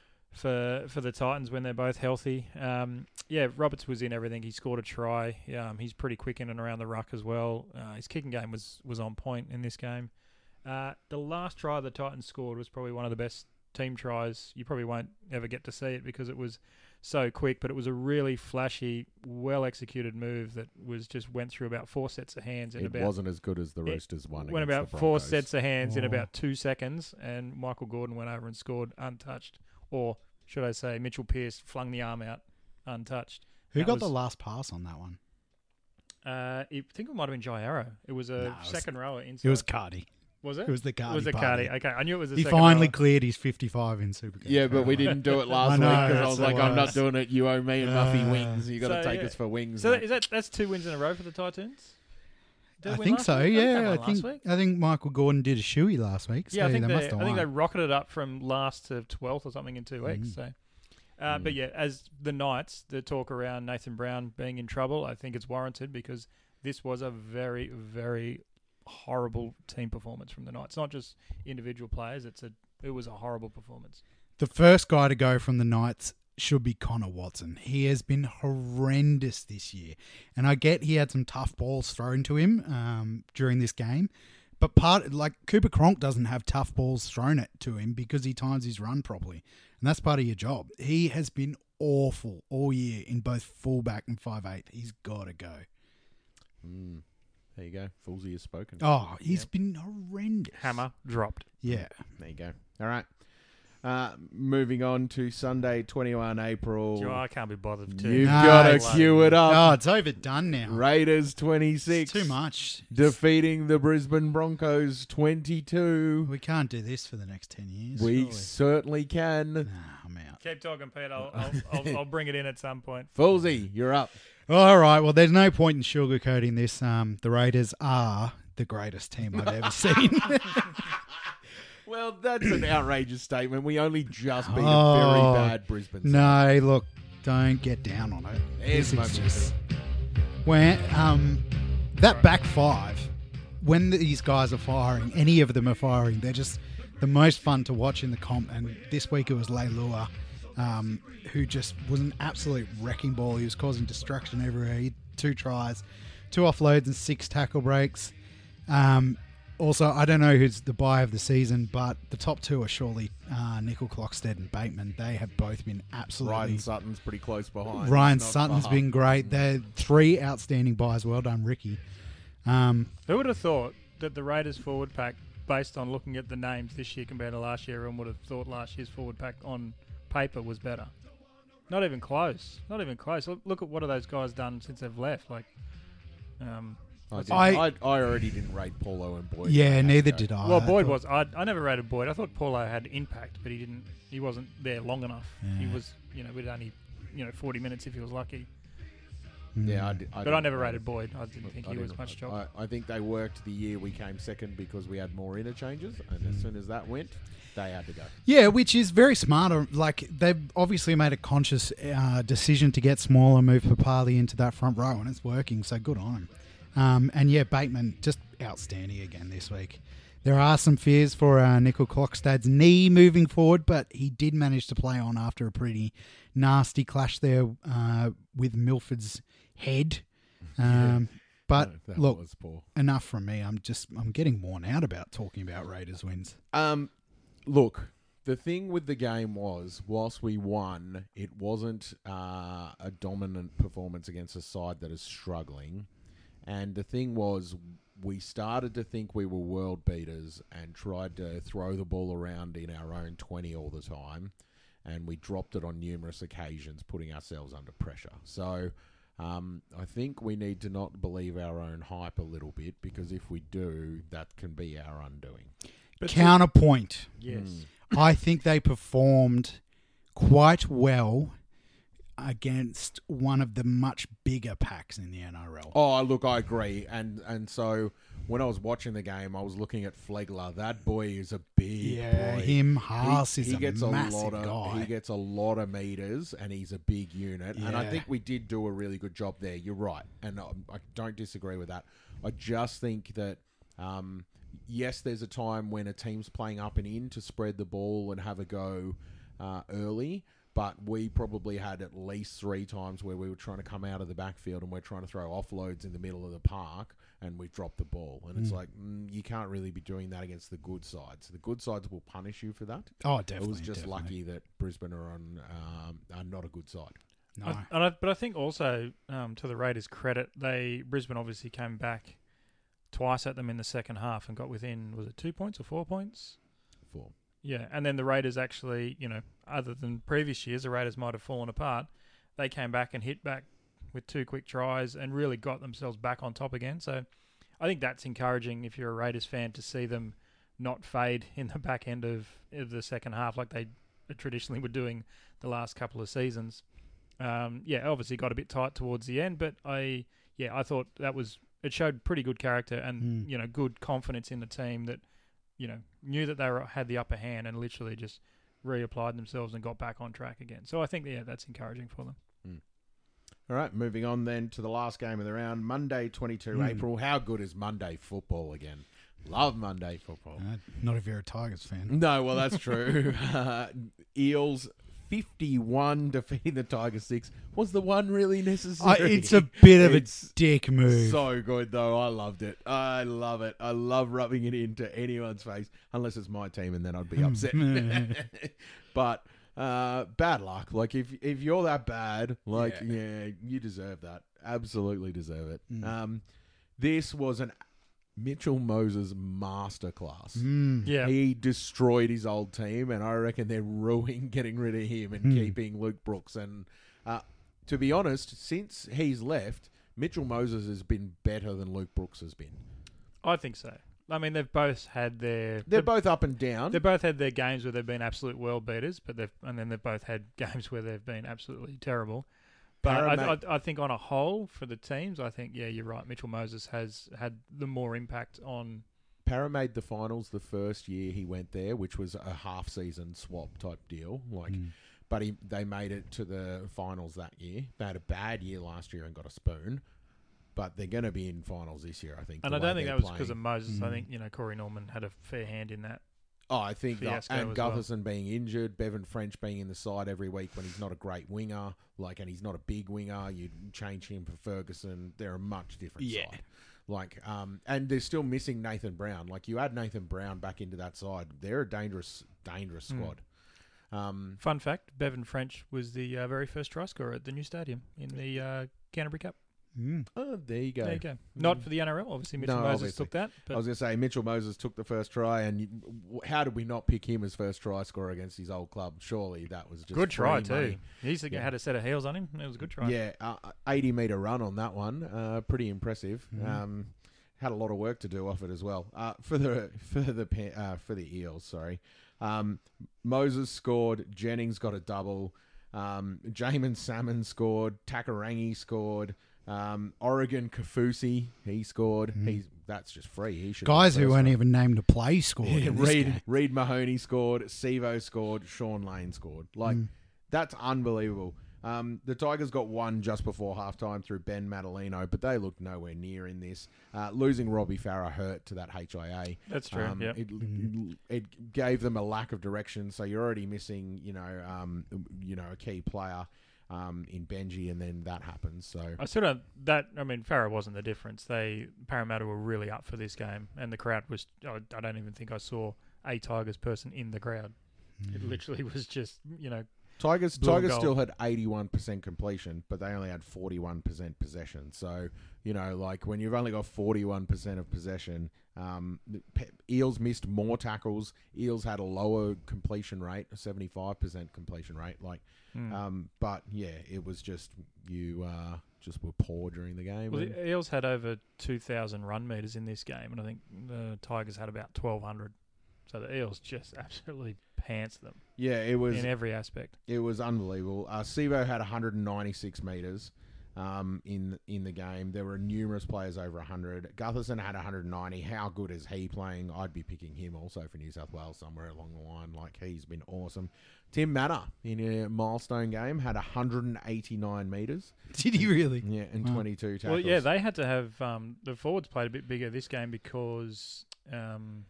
for for the Titans when they're both healthy. Um, yeah, Roberts was in everything. He scored a try. Um, he's pretty quick in and around the ruck as well. Uh, his kicking game was was on point in this game. Uh, the last try the Titans scored was probably one of the best team tries. You probably won't ever get to see it because it was so quick, but it was a really flashy, well-executed move that was just went through about four sets of hands in it about... It wasn't as good as the Roosters one. Went against about the four Broncos. sets of hands Oh. in about two seconds, and Michael Gordon went over and scored untouched. Or, should I say, Mitchell Pearce flung the arm out untouched. Who That got was- the last pass on that one? Uh, I think it might have been Jai Arrow. It was a No, it was- second rower inside. It was Cardi. Was it? It was the Cardi. It was the party. Cardi. Okay, I knew it was the He second finally rower. cleared his fifty-five in Supercoach. Yeah, but we didn't do it last I week know, because I that's was the like, I'm not worst. doing it. You owe me and Muffy Uh, wings. You got to So, take yeah. us for wings. So mate. that, is that that's two wins in a row for the Titans? Did they I win think last so. week? think they Yeah, won I last think week. I think Michael Gordon did a shoey last week. So Yeah, I think they, they, must I have think won. they rocketed up from last to twelfth or something in two weeks. Mm. So, uh, Mm. but yeah, as the Knights, the talk around Nathan Brown being in trouble, I think it's warranted because this was a very, very horrible team performance from the Knights. Not just individual players; it's a it was a horrible performance. The first guy to go from the Knights should be Connor Watson. He has been horrendous this year. And I get he had some tough balls thrown to him um, during this game. But part like Cooper Cronk doesn't have tough balls thrown at to him because he times his run properly. And that's part of your job. He has been awful all year in both fullback and five eight. He's got to go. Mm. There you go. Foolsy has spoken. Oh, he's Yep. been horrendous. Hammer dropped. Yeah. There you go. All right. Uh, moving on to Sunday, twenty-first of April. Oh, I can't be bothered to. You've No, got to it's- cue it Oh, up. it's overdone now. Raiders twenty-six. It's too much. Defeating the Brisbane Broncos twenty-two. We can't do this for the next ten years. We surely. certainly can. Nah, I'm out. Keep talking, Pete. I'll I'll, I'll, I'll bring it in at some point. Foolsy, you're up. All right. Well, there's no point in sugarcoating this. Um, the Raiders are the greatest team I've ever seen. Well, that's an outrageous statement. We only just beat Oh, a very bad Brisbane side. No, look, don't get down on it. There's This my is music. just when um that back five, when these guys are firing, any of them are firing, they're just the most fun to watch in the comp. And this week it was Leilua, um, who just was an absolute wrecking ball. He was causing destruction everywhere. He had two tries, two offloads, and six tackle breaks. Um, also, I don't know who's the buy of the season, but the top two are surely uh, Nickel Clockstead and Bateman. They have both been absolutely... Ryan Sutton's pretty close behind. Ryan He's not Sutton's far. been great. They're three outstanding buys. Well done, Ricky. Um, Who would have thought that the Raiders forward pack, based on looking at the names this year compared to last year, everyone would have thought last year's forward pack on paper was better. Not even close. Not even close. Look, look at what have those guys done since they've left. Like, um, I, did, I- I, I already didn't rate Paulo and Boyd. yeah, I had neither to go. did I. well, I Boyd thought- was. I, I never rated Boyd. I thought Paulo had impact, but he didn't. He wasn't there long enough. He Yeah. was, you know, with only, you know, forty minutes if he was lucky. Yeah, I did, I But I didn't never rate rated it. Boyd. I didn't think I he was didn't- much job. I, I think they worked the year we came second because we had more interchanges, and as soon as that went, they had to go. Yeah, which is very smart. Like, they've obviously made a conscious uh, decision to get smaller, move Papali into that front row, and it's working, so good on him. Um, and yeah, Bateman just outstanding again this week. There are some fears for uh, Nickel Klokstad's knee moving forward, but he did manage to play on after a pretty nasty clash there uh, with Milford's head. Um, but That look, was poor. enough from me. I'm just I'm getting worn out about talking about Raiders wins. Um, look, the thing with the game was, whilst we won, it wasn't uh, a dominant performance against a side that is struggling. And the thing was, we started to think we were world beaters and tried to throw the ball around in our own twenty all the time. And we dropped it on numerous occasions, putting ourselves under pressure. So um, I think we need to not believe our own hype a little bit, because if we do, that can be our undoing. But Counterpoint. Yes. I think they performed quite well against one of the much bigger packs in the N R L. Oh, look, I agree. And and so when I was watching the game, I was looking at Flegler. That boy is a big Yeah, boy. him, Haas he, is he a gets massive lot of, guy. He gets a lot of meters, and he's a big unit. And I Yeah. think we did do a really good job there. You're right. And I, I don't disagree with that. I just think that, um, yes, there's a time when a team's playing up and in to spread the ball and have a go uh, early. But we probably had at least three times where we were trying to come out of the backfield and we're trying to throw offloads in the middle of the park, and we dropped the ball. And it's like, mm, you can't really be doing that against the good sides. The good sides will punish you for that. Oh, definitely. It was just definitely. lucky that Brisbane are on um, are not a good side. No. I, and I, but I think also, um, to the Raiders' credit, they Brisbane obviously came back twice at them in the second half and got within, was it two points or four points? Four. Yeah, and then the Raiders actually, you know, other than previous years, the Raiders might have fallen apart. They came back and hit back with two quick tries and really got themselves back on top again. So I think that's encouraging if you're a Raiders fan to see them not fade in the back end of, of the second half like they traditionally were doing the last couple of seasons. Um, yeah, obviously got a bit tight towards the end, but I, yeah, I thought that was, it showed pretty good character and, Mm. you know, good confidence in the team that, you know, knew that they were, had the upper hand and literally just reapplied themselves and got back on track again. So I think, yeah, that's encouraging for them. All right, moving on then to the last game of the round, Monday, twenty-second Mm. April. How good is Monday football again? Love Monday football. Uh, not if you're a Tigers fan. No, well, that's true. uh, Eels fifty-one defeating the Tigers six. Was the one really Uh, necessary? it's a bit of It's a dick move. so good, though. I loved it. I love it. I love rubbing it into anyone's face, unless it's my team, and then I'd be upset. But uh, bad luck. Like, if if you're that bad, like, yeah, Yeah. you deserve that. Absolutely deserve it. Mm. Um, this was an Mitchell Moses masterclass. Mm. Yeah. He destroyed his old team, and I reckon they're ruining getting rid of him and Hmm. keeping Luke Brooks. And uh, to be honest, since he's left, Mitchell Moses has been better than Luke Brooks has been. I think so. I mean, they've both had their... They're both up and down. They've both had their games where they've been absolute world beaters, but they've and then they've both had games where they've been absolutely terrible. But I, Parramatta- I, I think on a whole, for the teams, I think, yeah, you're right. Mitchell Moses has had the more impact on... Para made the finals the first year he went there, which was a half-season swap type deal. Like, Mm. but he they made it to the finals that year. They had a bad year last year and got a spoon, but they're going to be in finals this year, I think. And the I don't way think they're that was because playing. of Moses. I Mm. think, you know, Corey Norman had a fair hand in that. Oh, I think that, Fiasco and as well. Gutherson being injured, Bevan French being in the side every week when he's not a great winger, like, and he's not a big winger. You change him for Ferguson. They're a much different Yeah. side. Like, um, and they're still missing Nathan Brown. Like, you add Nathan Brown back into that side, they're a dangerous, dangerous Mm. squad. Um, Fun fact, Bevan French was the uh, very first try scorer at the new stadium in the uh, Canterbury Cup. Mm. oh, there you go. There you go. Not for the N R L, obviously. Mitchell No, Moses obviously. took that. I But was going to say, Mitchell Moses took the first try, and you, w- how did we not pick him as first try scorer against his old club? Surely that was just good try, free money. too. He's Yeah. had a set of heels on him. It was a good try. Yeah, uh, eighty metre run on that one. Uh, pretty impressive. Mhm. Um, had a lot of work to do off it as well. Uh, for the for the pa- uh, for the Eels, sorry. Um, Moses scored. Jennings got a double. Um, Jamin Salmon scored. Takarangi scored. Um, Oregon Kafusi, he scored. Mhm. He's that's just free. He should Guys be who first weren't one. even named to play scored. Yeah, in this Reed game. Reed Mahoney scored. Sevo scored. Sean Lane scored. Like Mm. that's unbelievable. Um, the Tigers got one just before halftime through Ben Madalino, but they looked nowhere near in this. Uh, losing Robbie Farah hurt to that H I A. That's true. Um, yep. it, it, it gave them a lack of direction, so you're already missing, you know, um, you know, a key player um, in Benji, and then that happens. So I still don't. That I mean, Farah wasn't the difference. They Parramatta were really up for this game, and the crowd was. I, I don't even think I saw a Tigers person in the crowd. Mm. It literally was just, you know. Tigers Blue and Tigers gold. still had eighty-one percent completion, but they only had forty-one percent possession. So, you know, like when you've only got forty-one percent of possession, um, the Pe- Eels missed more tackles. Eels had a lower completion rate, a seventy-five percent completion rate. Like, Mm. um, but yeah, it was just you uh, just were poor during the game. Well, and- the Eels had over two thousand run meters in this game, and I think the Tigers had about twelve hundred. So the Eels just absolutely pants them yeah, it was in every aspect. It was unbelievable. Uh, Sivo had one hundred ninety-six metres um, in in the game. There were numerous players over one hundred. Gutherson had one hundred ninety. How good is he playing? I'd be picking him also for New South Wales somewhere along the line. Like, he's been awesome. Tim Manor in a milestone game had one hundred eighty-nine metres. Did he really? Yeah, and Wow. twenty-two tackles. Well, yeah, they had to have um, the forwards played a bit bigger this game because um,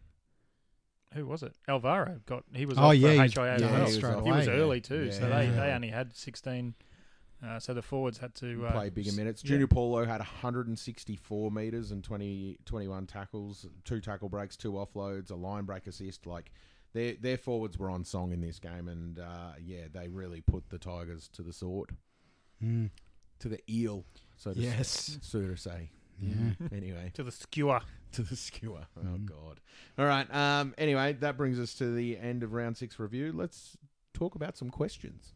who was it? Alvaro got he was Oh, off yeah, for he- H I A as yeah, well. he was straight off. He was away, early yeah. too, so Yeah. they, Yeah. they only had sixteen. Uh, so the forwards had to uh, play bigger s- minutes. yeah. Junior Paulo had one hundred sixty-four metres and twenty, twenty-one tackles, two tackle breaks, two offloads, a line break assist. Like, their their forwards were on song in this game, and uh, yeah, they really put the Tigers to the sword, Mm. to the eel, so to Yes. so to say. Yeah. Anyway, to the skewer. to the skewer. Oh Mm. God. All right. Um. Anyway, that brings us to the end of round six review. Let's talk about some questions.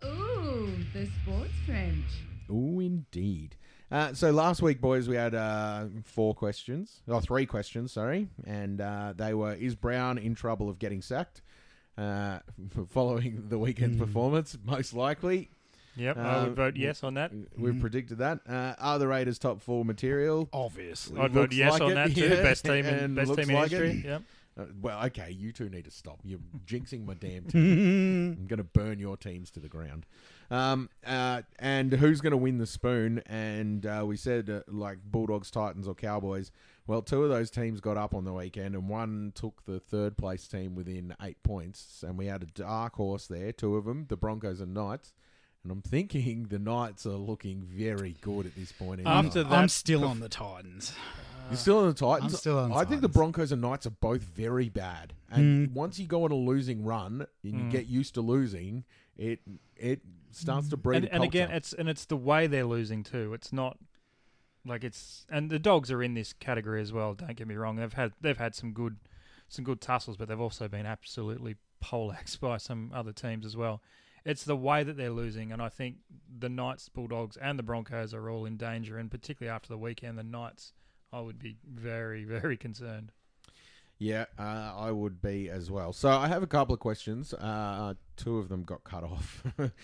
Ooh, the sports trench. Oh, indeed. Uh, so last week, boys, we had uh, four questions. Oh, three questions, sorry. And uh, they were, is Brown in trouble of getting sacked uh, following the weekend's Mm. performance? Most likely. Yep, I Uh, would vote yes on that. We've Mm. predicted that. Uh, are the Raiders top four material? Obviously. I'd vote looks yes like on it, that too. yeah, Best team in and best looks team in like it. history. Yep. Uh, well, okay, you two need to stop. You're jinxing my damn team. I'm going to burn your teams to the ground. Um, uh, and who's going to win the spoon? And uh, we said, uh, like, Bulldogs, Titans, or Cowboys. Well, two of those teams got up on the weekend, and one took the third place team within eight points. And we had a dark horse there, two of them, the Broncos and Knights. And I'm thinking the Knights are looking very good at this point. in After time. that- I'm still on the Titans. You're still on the Titans. I'm still on the I think the Titans. Broncos and Knights are both very bad. And Mm. once you go on a losing run and you Mm. get used to losing, it it starts to breed And, a and again, culture. it's and it's the way they're losing too. It's not like it's and the Dogs are in this category as well. Don't get me wrong; they've had they've had some good some good tussles, but they've also been absolutely poleaxed by some other teams as well. It's the way that they're losing, and I think the Knights, Bulldogs, and the Broncos are all in danger. And particularly after the weekend, the Knights, I would be very very concerned. Yeah, uh, I would be as well. So I have a couple of questions. Uh, two of them got cut off.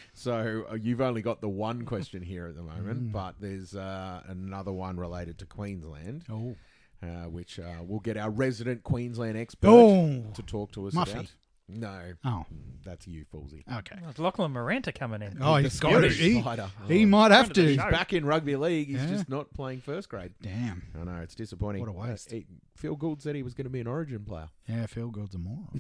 so uh, you've only got the one question here at the moment, Mm. but there's uh, another one related to Queensland, Oh. uh, which uh, we'll get our resident Queensland expert Oh. to talk to us Muffy. about. No, Oh. that's you, Foolsy. Okay. It's Lachlan Moranta coming in. Oh, The he's got it. Scottish He, spider. he Oh. might have Friend of the to. show. Back in rugby league, he's Yeah. just not playing first grade. Damn. I know, it's disappointing. What a waste. Uh, he- Phil Gould said he was going to be an Origin player. Yeah, Phil Gould's a moron.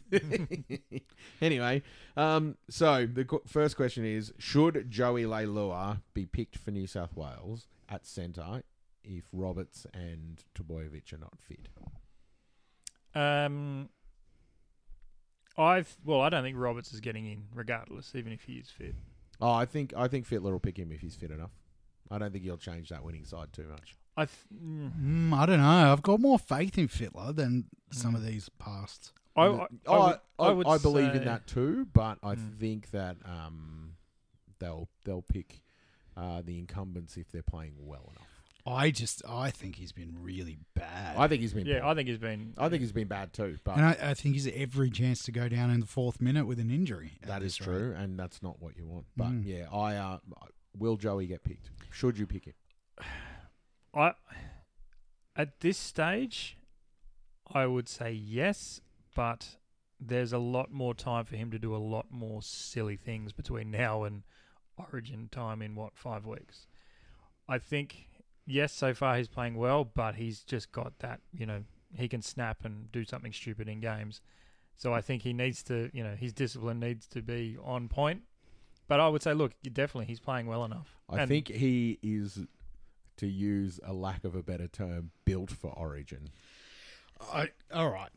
Anyway, um, so the qu- first question is, should Joey Leilua be picked for New South Wales at centre if Roberts and Trbojevic are not fit? Um, I've well, I don't think Roberts is getting in, regardless, even if he is fit. Oh, I think I think Fittler will pick him if he's fit enough. I don't think he'll change that winning side too much. I th- mm, Mm, I don't know. I've got more faith in Fittler than some Mm. of these past. I, I, oh, I, would, I, I would I believe say- in that too, but I Mm. think that um, they'll they'll pick uh, the incumbents if they're playing well enough. I just, I think he's been really bad. I think he's been. Yeah, poor. I think he's been. I think he's been bad too, but and I, I think he's every chance to go down in the fourth minute with an injury. at that is this rate. true, and that's not what you want. But Mm. yeah, I uh, will Joey get picked? Should you pick him? I at this stage, I would say yes, but there's a lot more time for him to do a lot more silly things between now and Origin time in, what, five weeks. I think, yes, so far he's playing well, but he's just got that, you know, he can snap and do something stupid in games. So I think he needs to, you know, his discipline needs to be on point. But I would say, look, definitely he's playing well enough. I And think he is, to use a lack of a better term, built for Origin. I, all right.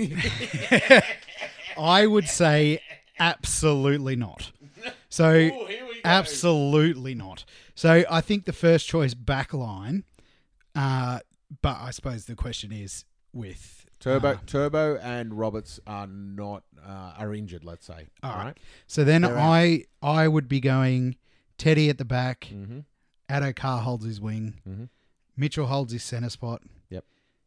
I would say absolutely not. So, absolutely not. So, I think the first choice backline, uh, but I suppose the question is with Turbo, uh, Turbo, and Roberts are not uh, are injured. Let's say. all All right. right. So then They're I I would be going Teddy at the back. Mm-hmm. Addo Carr holds his wing. Mm-hmm. Mitchell holds his centre spot. Yep.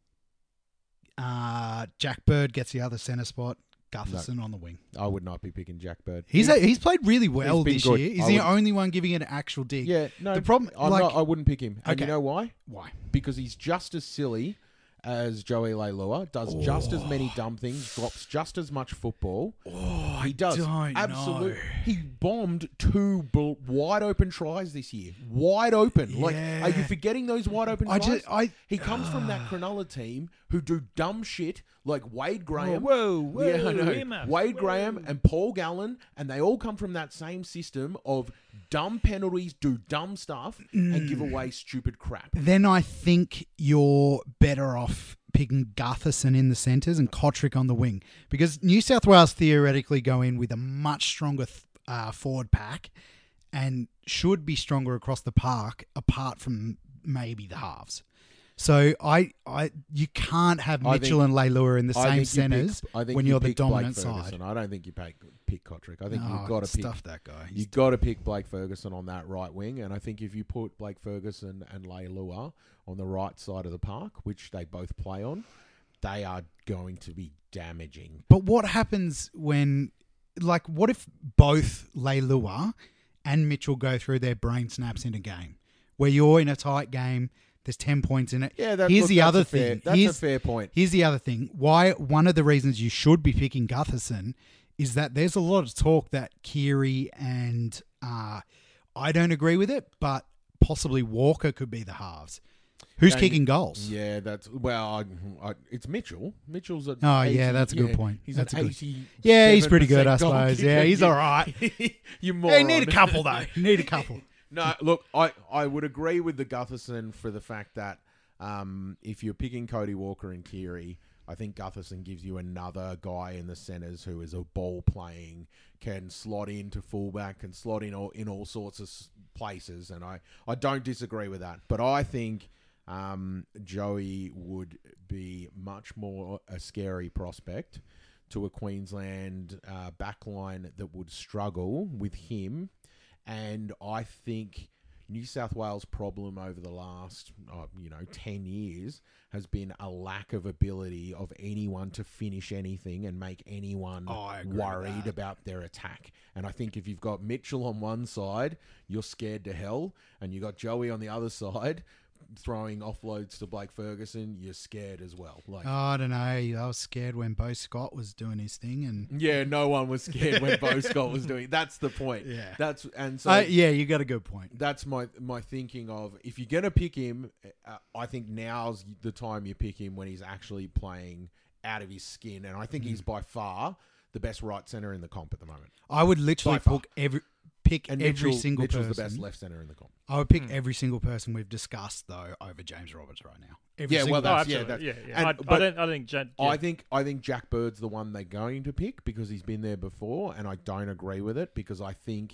Uh, Jack Bird gets the other centre spot. Gutherson on the wing. I would not be picking Jack Bird. He's a, he's played really well been this good. year. He's I the would- only one giving it an actual dig. Yeah. No. The problem, I'm like, not, I wouldn't pick him. And Okay. you know why? why? Because he's just as silly as Joey Leilua, does just as many dumb things, drops just as much football. Oh, He does. don't Absolutely. know. He bombed two bl- wide open tries this year. Wide open. Like, Yeah. are you forgetting those wide open I tries? just, I, he comes from that Cronulla team who do dumb shit like Wade Graham. whoa, whoa, yeah, I know. Emma, Wade whoa. Graham and Paul Gallen, and they all come from that same system of dumb penalties, do dumb stuff, and give away stupid crap. then I think you're better off picking Gutherson in the centres and Kotrick on the wing, because New South Wales theoretically go in with a much stronger th- uh, forward pack and should be stronger across the park, apart from maybe the halves. So I, I, you can't have I Mitchell think- and Leilua in the I same think you centres pick- I think when you you're the pick Blake dominant Ferguson. side. I don't think you pick, pick Kotrick. I think Oh, you've got to pick stuff that guy. He's- You've got to pick Blake Ferguson on that right wing, and I think if you put Blake Ferguson and Leilua on the right side of the park, which they both play on, they are going to be damaging. But what happens when, like, what if both Leilua and Mitchell go through their brain snaps in a game where you're in a tight game, there's ten points in it? Yeah, that, Here's look, the that's other a fair, thing. That's Here's, a fair point. here's the other thing. Why one of the reasons you should be picking Gutherson is that there's a lot of talk that Keary and uh, I don't agree with it, but possibly Walker could be the halves. Who's And- kicking goals? Yeah, that's well. I, I, it's Mitchell. Mitchell's at. Oh, yeah, eighty, that's a good yeah, point. He's That's at a good- eighty. Yeah, he's pretty good, I goal suppose. kicker. Yeah, he's You- all right. you Hey, moron. need a couple though. Need a couple. No, look, I, I would agree with the Gutherson for the fact that um, if you're picking Cody Walker and Keary, I think Gutherson gives you another guy in the centres who is a ball playing, can slot into fullback, can slot in all, in all sorts of s- places, and I, I don't disagree with that. But I think um, Joey would be much more a scary prospect to a Queensland uh, backline that would struggle with him. And I think New South Wales' problem over the last, uh, you know, ten years has been a lack of ability of anyone to finish anything and make anyone Oh, I agree with worried that. about their attack. And I think if you've got Mitchell on one side, you're scared to hell, and you got Joey on the other side throwing offloads to Blake Ferguson, you're scared as well. Like, Oh, I don't know. I was scared when Bo Scott was doing his thing, and yeah, no one was scared when Bo Scott was doing. That's the point. Yeah. that's and so uh, yeah, you got a good point. that's my my thinking of if you're gonna pick him, uh, I think now's the time you pick him when he's actually playing out of his skin, and I think he's by far the best right center in the comp at the moment. I would literally By far. pick every pick And every Mitchell, single Mitchell's person. the best left center in the comp. I would pick every single person we've discussed though over James Roberts right now. Every Yeah, single well, Oh, that's- yeah, absolutely. that's- yeah, and- yeah. I, but I don't. I think. Jan, yeah. I think I think Jack Bird's the one they're going to pick because he's been there before, and I don't agree with it because I think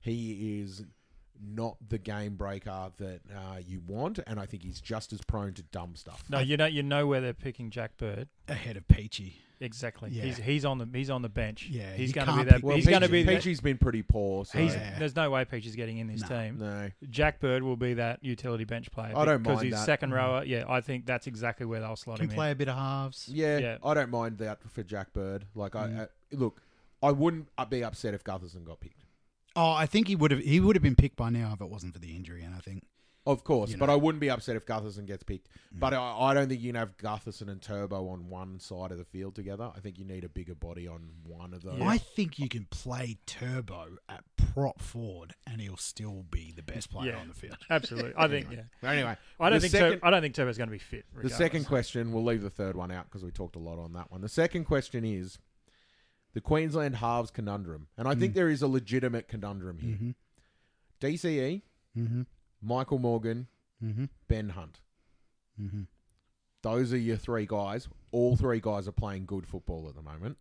he is not the game breaker that uh, you want, and I think he's just as prone to dumb stuff. No, you know, you know where they're picking Jack Bird. ahead of Peachy. Exactly. Yeah. He's he's on the he's on the bench. Yeah, he's you going to be can't that. pick- Well, he's going to Peachy- be that. Peachy's been pretty poor. So He's, Yeah. There's no way Peachy's getting in this No. team. no. Jack Bird will be that utility bench player. I don't because mind he's that. second rower. Yeah, I think that's exactly where they'll slot Can him play in. a bit of halves. Yeah, Yeah. I don't mind that for Jack Bird. Like, I, Mm. I look, I wouldn't be upset if Gutherson got picked. Oh, I think he would have he would have been picked by now if it wasn't for the injury, and I think Of course, You but know. I wouldn't be upset if Gutherson gets picked. But I, I don't think you can have Gutherson and Turbo on one side of the field together. I think you need a bigger body on one of those. I think you can play Turbo at prop forward and he'll still be the best player Yeah. on the field. Absolutely. I think, yeah. But anyway, I don't the think second, Tur- I don't think Turbo's going to be fit. the regardless. second question, we'll leave the third one out because we talked a lot on that one. The second question is the Queensland halves conundrum. And I think there is a legitimate conundrum here. Mm-hmm. D C E, Mm-hmm. Michael Morgan, Mm-hmm. Ben Hunt. Mm-hmm. Those are your three guys. All three guys are playing good football at the moment.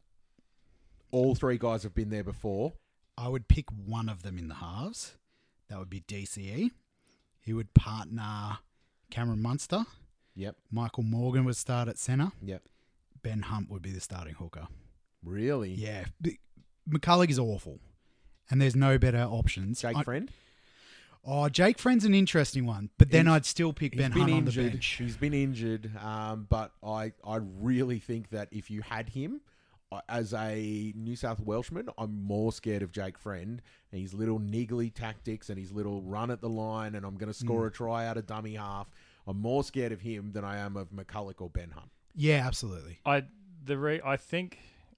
All three guys have been there before. I would pick one of them in the halves. That would be D C E. He would partner Cameron Munster. Yep, Michael Morgan would start at centre. yep. Ben Hunt would be the starting hooker. Really? Yeah. B- McCulloch is awful. And there's no better options. Jake I- Friend? Oh, Jake Friend's an interesting one. But then He's- I'd still pick He's Ben been Hunt on injured. the bench. He's been injured, um, but I, I really think that if you had him uh, as a New South Welshman, I'm more scared of Jake Friend and his little niggly tactics and his little run at the line and I'm going to score a try out of dummy half. I'm more scared of him than I am of McCulloch or Ben Hunt. Yeah, absolutely. I the re- I think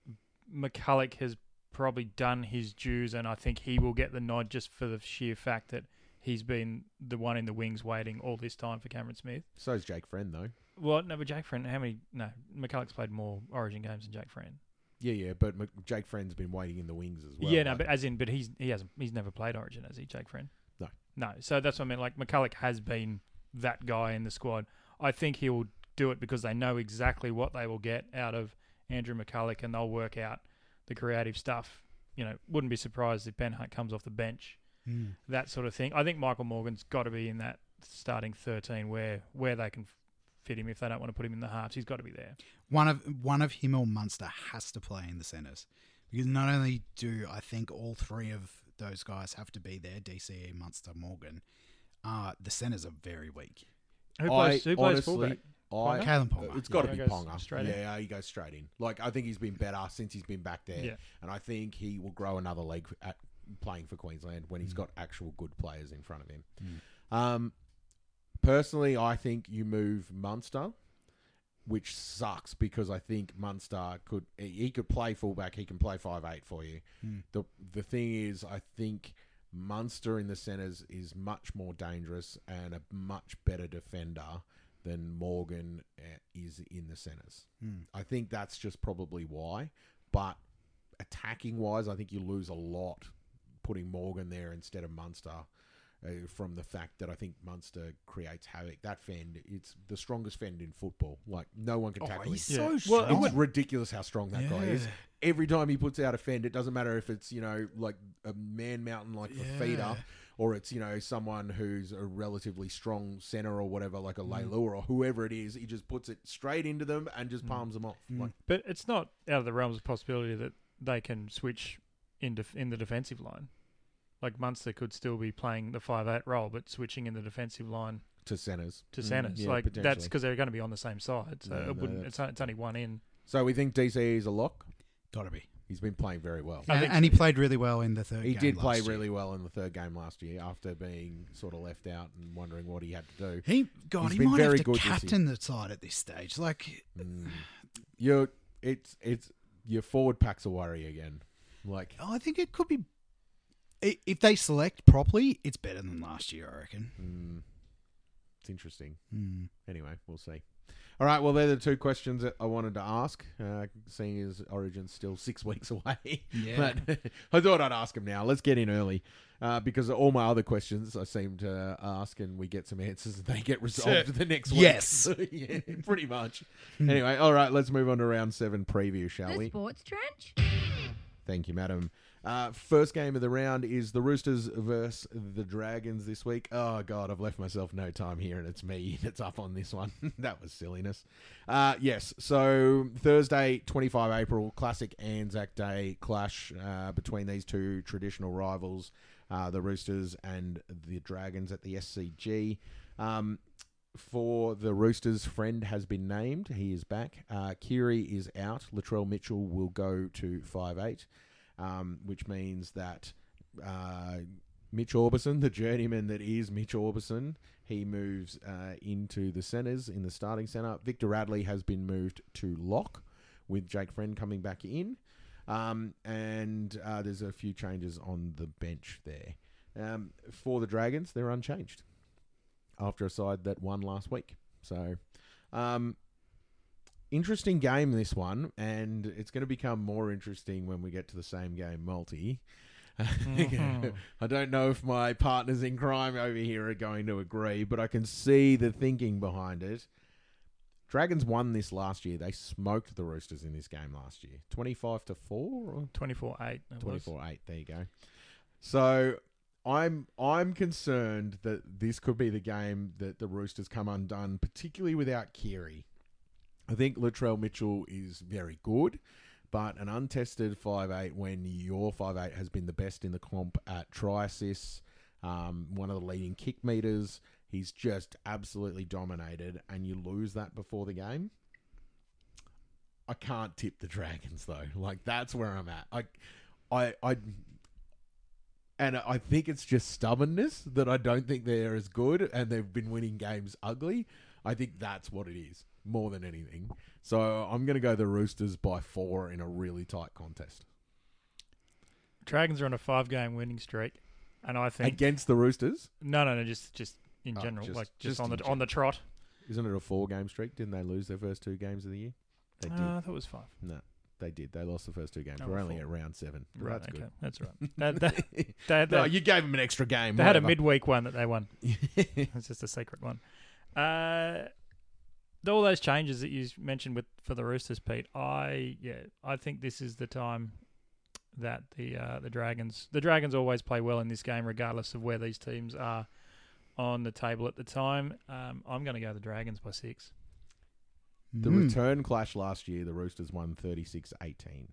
McCulloch has probably done his dues, and I think he will get the nod just for the sheer fact that he's been the one in the wings waiting all this time for Cameron Smith. So is Jake Friend, though. Well, no, but Jake Friend, how many? No, McCulloch's played more Origin games than Jake Friend. Yeah, yeah, but Mc- Jake Friend's been waiting in the wings as well. yeah, no, like- but as in, but he's he hasn't he's never played Origin, has he, Jake Friend? No. No. So that's what I mean. Like McCulloch has been that guy in the squad. I think he'll do it because they know exactly what they will get out of Andrew McCulloch, and they'll work out the creative stuff. You know, wouldn't be surprised if Ben Hunt comes off the bench, Mm. that sort of thing. I think Michael Morgan's got to be in that starting thirteen where where they can f- fit him if they don't want to put him in the halves. He's got to be there. One of one of him or Munster has to play in the centres. Because not only do I think all three of those guys have to be there, D C E, Munster, Morgan, uh, the centres are very weak. Who I plays, who plays honestly, fullback? I, Ponga? Kalen Ponga. It's got to Yeah. be Goes Ponga. straight in. yeah, he goes straight in. Like I think he's been better since he's been back there, Yeah. and I think he will grow another leg at playing for Queensland when he's got actual good players in front of him. Um, personally, I think you move Munster, which sucks because I think Munster could he could play fullback, he can play five eight for you. Mm. The the thing is, I think Munster in the centres is much more dangerous and a much better defender than Morgan uh, is in the centres. Mm. I think that's just probably why. But attacking wise, I think you lose a lot putting Morgan there instead of Munster. Uh, from the fact that I think Munster creates havoc. That fend, it's the strongest fend in football. Like, no one can Oh, tackle he's him. so Yeah. strong. Well, It's ridiculous how strong that guy is. Yeah. Every time he puts out a fend, it doesn't matter if it's, you know, like a man mountain like the feeder, Yeah. or it's, you know, someone who's a relatively strong centre or whatever, like a Mm. Leilua or whoever it is. He just puts it straight into them and just palms them off. Mm. Like, But it's not out of the realms of possibility that they can switch in def- in the defensive line. Like Munster could still be playing the five eight role, but switching in the defensive line to centres. to Mm, centres. yeah, like that's potentially. because they're going to be on the same side. So No, it no, wouldn't. that's- It's, o- it's only one in. So we think D C E is a lock. Gotta be. He's been playing very well. I And, think and so, he played really well in the third He game did play last year. really well in the third game last year after being sort of left out and wondering what he had to do. He, God, He's he been might very have to good this year. captain the side at this stage. Like, Mm. You're, it's, it's, your forward pack's a worry again. Like, I think it could be. i- If they select properly, it's better than last year, I reckon. mm, it's interesting. Mm. Anyway, we'll see. All right, well, they're the two questions that I wanted to ask, uh, seeing as Origin's still six weeks away. Yeah. But I thought I'd ask them now. Let's get in early, uh, because all my other questions I seem to ask and we get some answers and they get resolved the next week. Yes. Yeah, pretty much. Anyway, all right, let's move on to round seven preview, shall The we? Sports Trench. Thank you, madam. Uh, first game of the round is the Roosters versus the Dragons this week. Oh, God, I've left myself no time here, and it's me that's up on this one. That was silliness. Uh, yes, so Thursday, twenty-fifth of April, classic Anzac Day clash uh, between these two traditional rivals, uh, the Roosters and the Dragons at the S C G. Um, for the Roosters, Friend has been named. He is back. Uh, Kiri is out. Latrell Mitchell will go to five eight. Um, which means that uh, Mitch Orbison, the journeyman that is Mitch Orbison, he moves uh, into the centres in the starting centre. Victor Radley has been moved to lock, with Jake Friend coming back in. Um, and uh, there's a few changes on the bench there. Um, for the Dragons, they're unchanged after a side that won last week. So, um, interesting game, this one, and it's going to become more interesting when we get to the same game multi. Mm-hmm. I don't know if my partners in crime over here are going to agree, but I can see the thinking behind it. Dragons won this last year. They smoked the Roosters in this game last year. twenty-five to four or twenty-four eight. twenty-four eight. There you go. So I'm I'm concerned that this could be the game that the Roosters come undone, particularly without Keary. I think Latrell Mitchell is very good, but an untested five eight when your five eight has been the best in the comp at try assists, um, one of the leading kick meters. He's just absolutely dominated, and you lose that before the game. I can't tip the Dragons though. Like, that's where I'm at. I, I, I, and I think it's just stubbornness that I don't think they're as good, and they've been winning games ugly. I think that's what it is more than anything. So I'm going to go the Roosters by four in a really tight contest. Dragons are on a five-game winning streak, and I think against the Roosters. No, no, no, just just. In Oh, general, just- like just, just on in the general. on the trot. Isn't it a four-game streak? Didn't they lose their first two games of the year? They did. Uh, I thought it was five. No, they did. They lost the first two games. Oh, We're only four. at round seven. But Right, that's okay, good. that's right. They, they, they, had No, that- you gave them an extra game. They had a whatever. midweek one that they won. It's just a secret one. Uh, all those changes that you mentioned with for the Roosters, Pete. I yeah, I think this is the time that the uh, the Dragons the Dragons always play well in this game, regardless of where these teams are on the table at the time. Um, I'm going to go the Dragons by six. The Mm. return clash last year, the Roosters won thirty-six eighteen.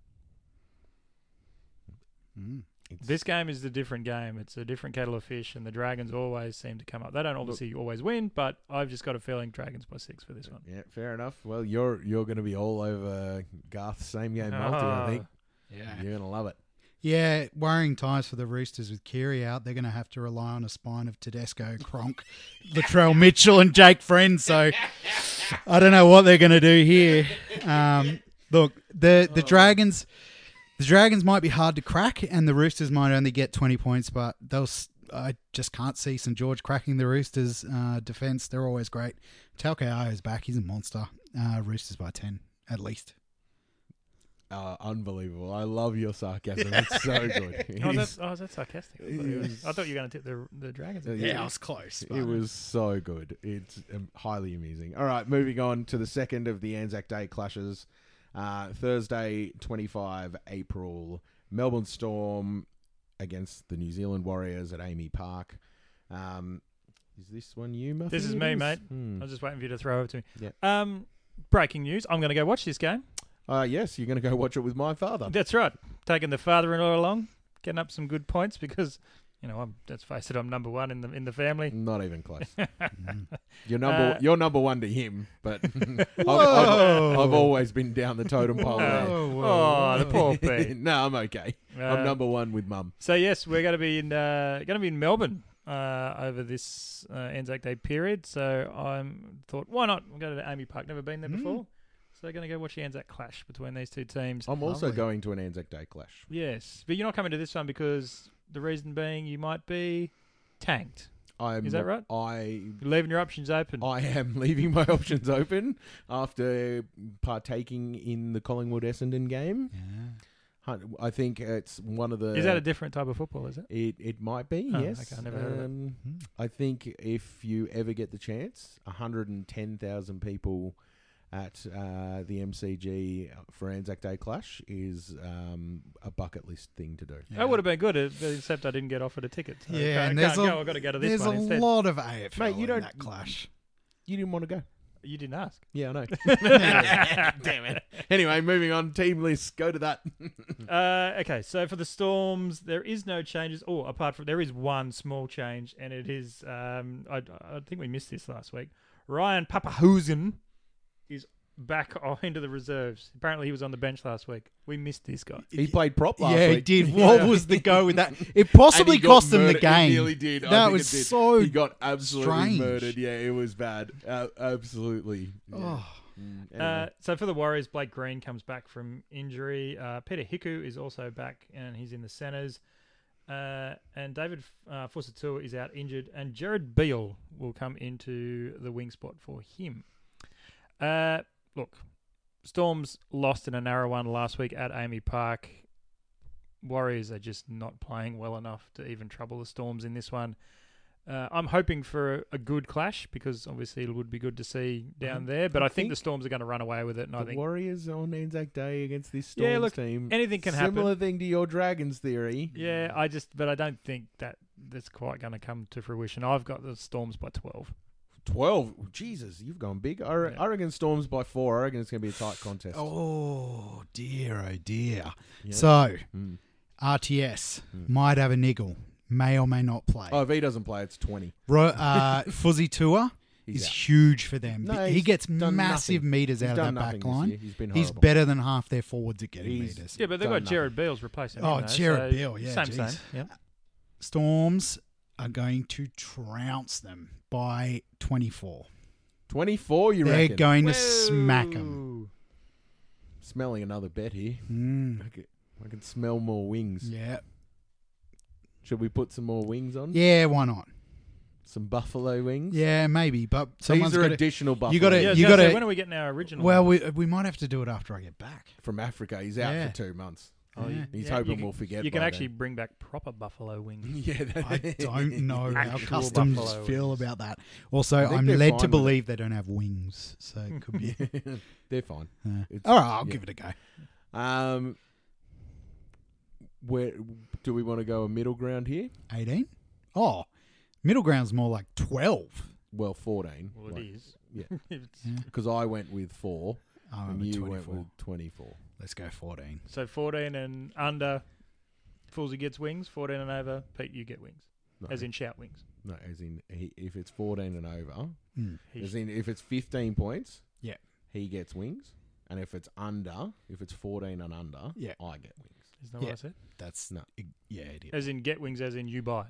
Mm. It's, This game is a different game. It's a different kettle of fish, and the Dragons always seem to come up. They don't obviously always win, but I've just got a feeling Dragons by six for this one. yeah, fair enough. Well, you're you're going to be all over Garth's same game multi, I think. Yeah. You're going to love it. Yeah, worrying times for the Roosters with Keary out. They're going to have to rely on a spine of Tedesco, Cronk, Latrell Mitchell, and Jake Friend. So I don't know what they're going to do here. Um, look, the the Dragons, the Dragons might be hard to crack, and the Roosters might only get twenty points. But they'll. s- I just can't see St George cracking the Roosters' uh, defense. They're always great. Talcao is back. He's a monster. Uh, Roosters by ten at least. Uh, unbelievable. I love your sarcasm. It's so good. Oh, He's- that's, oh, that's sarcastic. I thought you, He's- I thought you were going to tip the the Dragons. Uh, Yeah, I was close. It was so good. It's um, highly amusing. All right, moving on to the second of the Anzac Day clashes. Uh, Thursday, twenty-five April, Melbourne Storm against the New Zealand Warriors at Amy Park. Um, is this one you, Muffy? This is It me, mate. Hmm. I was just waiting for you to throw it to me. Yeah. Um, breaking news. I'm going to go watch this game. Uh, yes, you're going to go watch it with my father. That's right. Taking the father-in-law along, getting up some good points because, you know, I'm, let's face it, I'm number one in the in the family. Not even close. You're number Uh, you're number one to him, but I've, I've, Whoa. I've always been down the totem pole there. Oh, the poor Pete. No, I'm okay. Uh, I'm number one with mum. So yes, we're going to be in uh, going to be in Melbourne uh, over this uh, Anzac Day period. So I thought, why not? We'll go to Amy Park. Never been there Mm. before. So going to go watch the Anzac clash between these two teams. I'm also Lovely. going to an Anzac Day clash. Yes, but you're not coming to this one because the reason being you might be tanked. I'm, Is that right? I You're leaving your options open. I am leaving my options open after partaking in the Collingwood Essendon game. Yeah. Hun- I think it's one of the. Is that a different type of football? Is it? It it might be, Oh, yes. okay, I never heard of it. um, Hmm. I think if you ever get the chance, one hundred ten thousand people at uh, the M C G for Anzac Day Clash is um, a bucket list thing to do. Yeah. That would have been good, uh, except I didn't get offered a ticket. So Yeah, I and can't, there's can't a, go. I've got to go to this there's one a instead. lot of A F L Mate, you in don't- that clash. You didn't want to go. You didn't ask. Yeah, I know. Damn it. Anyway, moving on. Team list. Go to that. Uh, okay, so for the Storms, there is no changes. Oh, apart from there is one small change, and it is um, I, I think we missed this last week. Ryan Papahuzen is back into the reserves. Apparently, he was on the bench last week. We missed this guy. He played prop last yeah, week. he did. What was the go with that? It And possibly he got cost them the murdered. game. It nearly did. I That think was it did. so He got absolutely strange. murdered. Yeah, it was bad. Uh, absolutely. Yeah. Oh. Mm, Uh, anyway. so for the Warriors, Blake Green comes back from injury. Uh, Peter Hiku is also back, and he's in the centres. Uh, and David uh, Fusatua is out injured, and Jared Beal will come into the wing spot for him. Uh, look, Storms lost in a narrow one last week at Amy Park. Warriors are just not playing well enough to even trouble the Storms in this one. Uh, I'm hoping for a, a good clash because obviously it would be good to see down I- there. But I I, think, think the Storms are going to run away with it. And the I think Warriors on Anzac Day against this Storms Yeah, look, team. anything can happen. Similar thing to your Dragons theory. Yeah, I just, but I don't think that that's quite going to come to fruition. I've got the Storms by twelve. twelve. Jesus, you've gone big. I, re- Yeah. I reckon Storms by four. I reckon it's going to be a tight contest. Oh dear, oh dear. Yeah. So Mm. R T S Mm. might have a niggle, may or may not play. Oh, if he doesn't play, it's twenty. Ro- uh, Fuzzy Tour He's is out. huge for them. No, he he's gets done massive nothing. meters He's out of done that nothing back this line. year. He's been He's horrible. better than half their forwards at getting He's- meters. Yeah, but they've Done got Jared Beals replacing him. Oh, you know, Jared so Beal, yeah, same, geez. same. Yeah. Storms are going to trounce them by twenty-four. twenty-four, you They're reckon? going to smack them. Whoa. Smelling another bet here. Mm. I can, I can smell more wings. Yeah. Should we put some more wings on? Yeah, why not? Some buffalo wings? Yeah, maybe, but These someone's are got to. additional buffalo you gotta- Yeah, I was You gonna say, gotta- when are we getting our original? Well, ones? we we might have to do it after I get back. from Africa. He's out Yeah. for two months. Oh, Yeah. you- He's yeah, hoping you can- we'll forget You can by actually then. bring back proper buffalo wings. Yeah, that- I don't know how Actual customs buffalo feel wings. about that. Also, I think I'm they're led fine to with believe they don't have wings, so it could be. They're fine. Uh, It's- all right, I'll yeah. give it a go. Um, where do we want to go a middle ground here? eighteen? Oh, middle ground's more like twelve. Well, fourteen. Well, it is. Yeah, It's- Yeah. because I went with four Oh, and I'm at you twenty-four. went with twenty-four. Let's go fourteen. So fourteen and under, Foolsy gets wings. fourteen and over, Pete, you get wings. No, As in shout wings. no, as in he, if it's fourteen and over, Mm. He as in if it's fifteen points, Yeah. he gets wings, and if it's under, if it's fourteen and under, Yeah. I get wings. Isn't that what Yeah. I said? That's No. yeah, it is. As in get wings, as in you buy.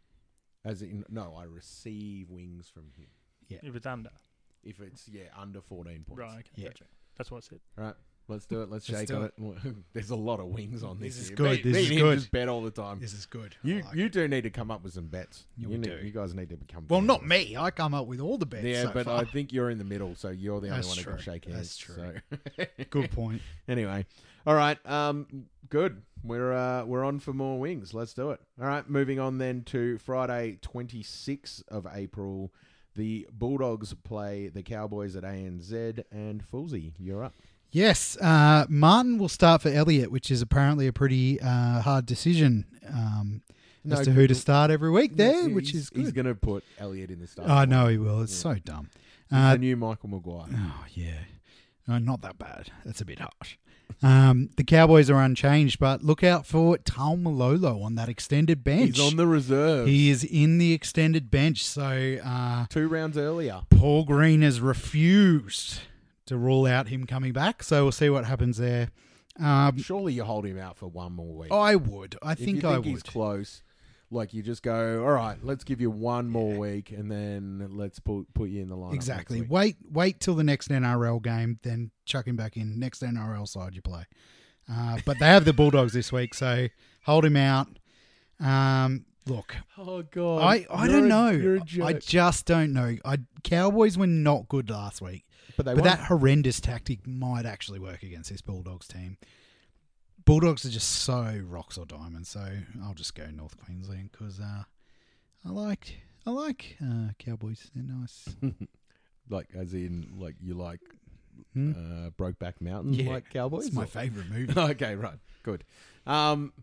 As in, no, I receive wings from him. If it's under. If it's yeah under fourteen points. Right, okay, Yeah. gotcha. That's what I said. Right. Let's do it. Let's, Let's shake do on it. There's a lot of wings on this. This is here. good, Me, this me is and him good. just bet all the time. This is good. I You like you it. do need to come up with some bets. Yeah, you, we need, do. you guys need to become. Well, not gamblers. me. I come up with all the bets. Yeah, so but far. I think you're in the middle, so you're the only That's one who can true. shake hands. That's true. So. Good point. Anyway, all right. Um, good. We're uh, we're on for more wings. Let's do it. All right. Moving on then to Friday, twenty-sixth of April. The Bulldogs play the Cowboys at A N Z, and Foolsy, you're up. Yes, uh, Martin will start for Elliott, which is apparently a pretty uh, hard decision um, No, as to who to but- start every week there, Yeah, which he's- is good. He's going to put Elliot in the start. I know he will. It's so dumb. Uh, the new Michael Maguire. oh, yeah. No, not that bad. That's a bit harsh. Um, the Cowboys are unchanged, but look out for Taumalolo on that extended bench. He's on the reserve. He is in the extended bench, so uh, Two rounds earlier. Paul Green has refused to rule out him coming back, so we'll see what happens there. Um, Surely you hold him out for one more week. I would. I if think, you think I would. he's close, like you just go, all right, let's give you one more week, and then let's put put you in the lineup. Exactly. next week. Wait, wait till the next N R L game, then chuck him back in. Next N R L side you play. Uh, but they have the Bulldogs this week, so hold him out. Um, look, Oh god. I, I You're don't a- know. You're a I joke. just don't know. I Cowboys were not good last week, but they but won. that horrendous tactic might actually work against this Bulldogs team. Bulldogs are just so rocks or diamonds, so I'll just go North Queensland because uh, I like I like uh, Cowboys. They're nice. like as in like you like Hmm? uh, Brokeback Mountain Yeah, like Cowboys. It's my or- favourite movie. okay, right, good. Um,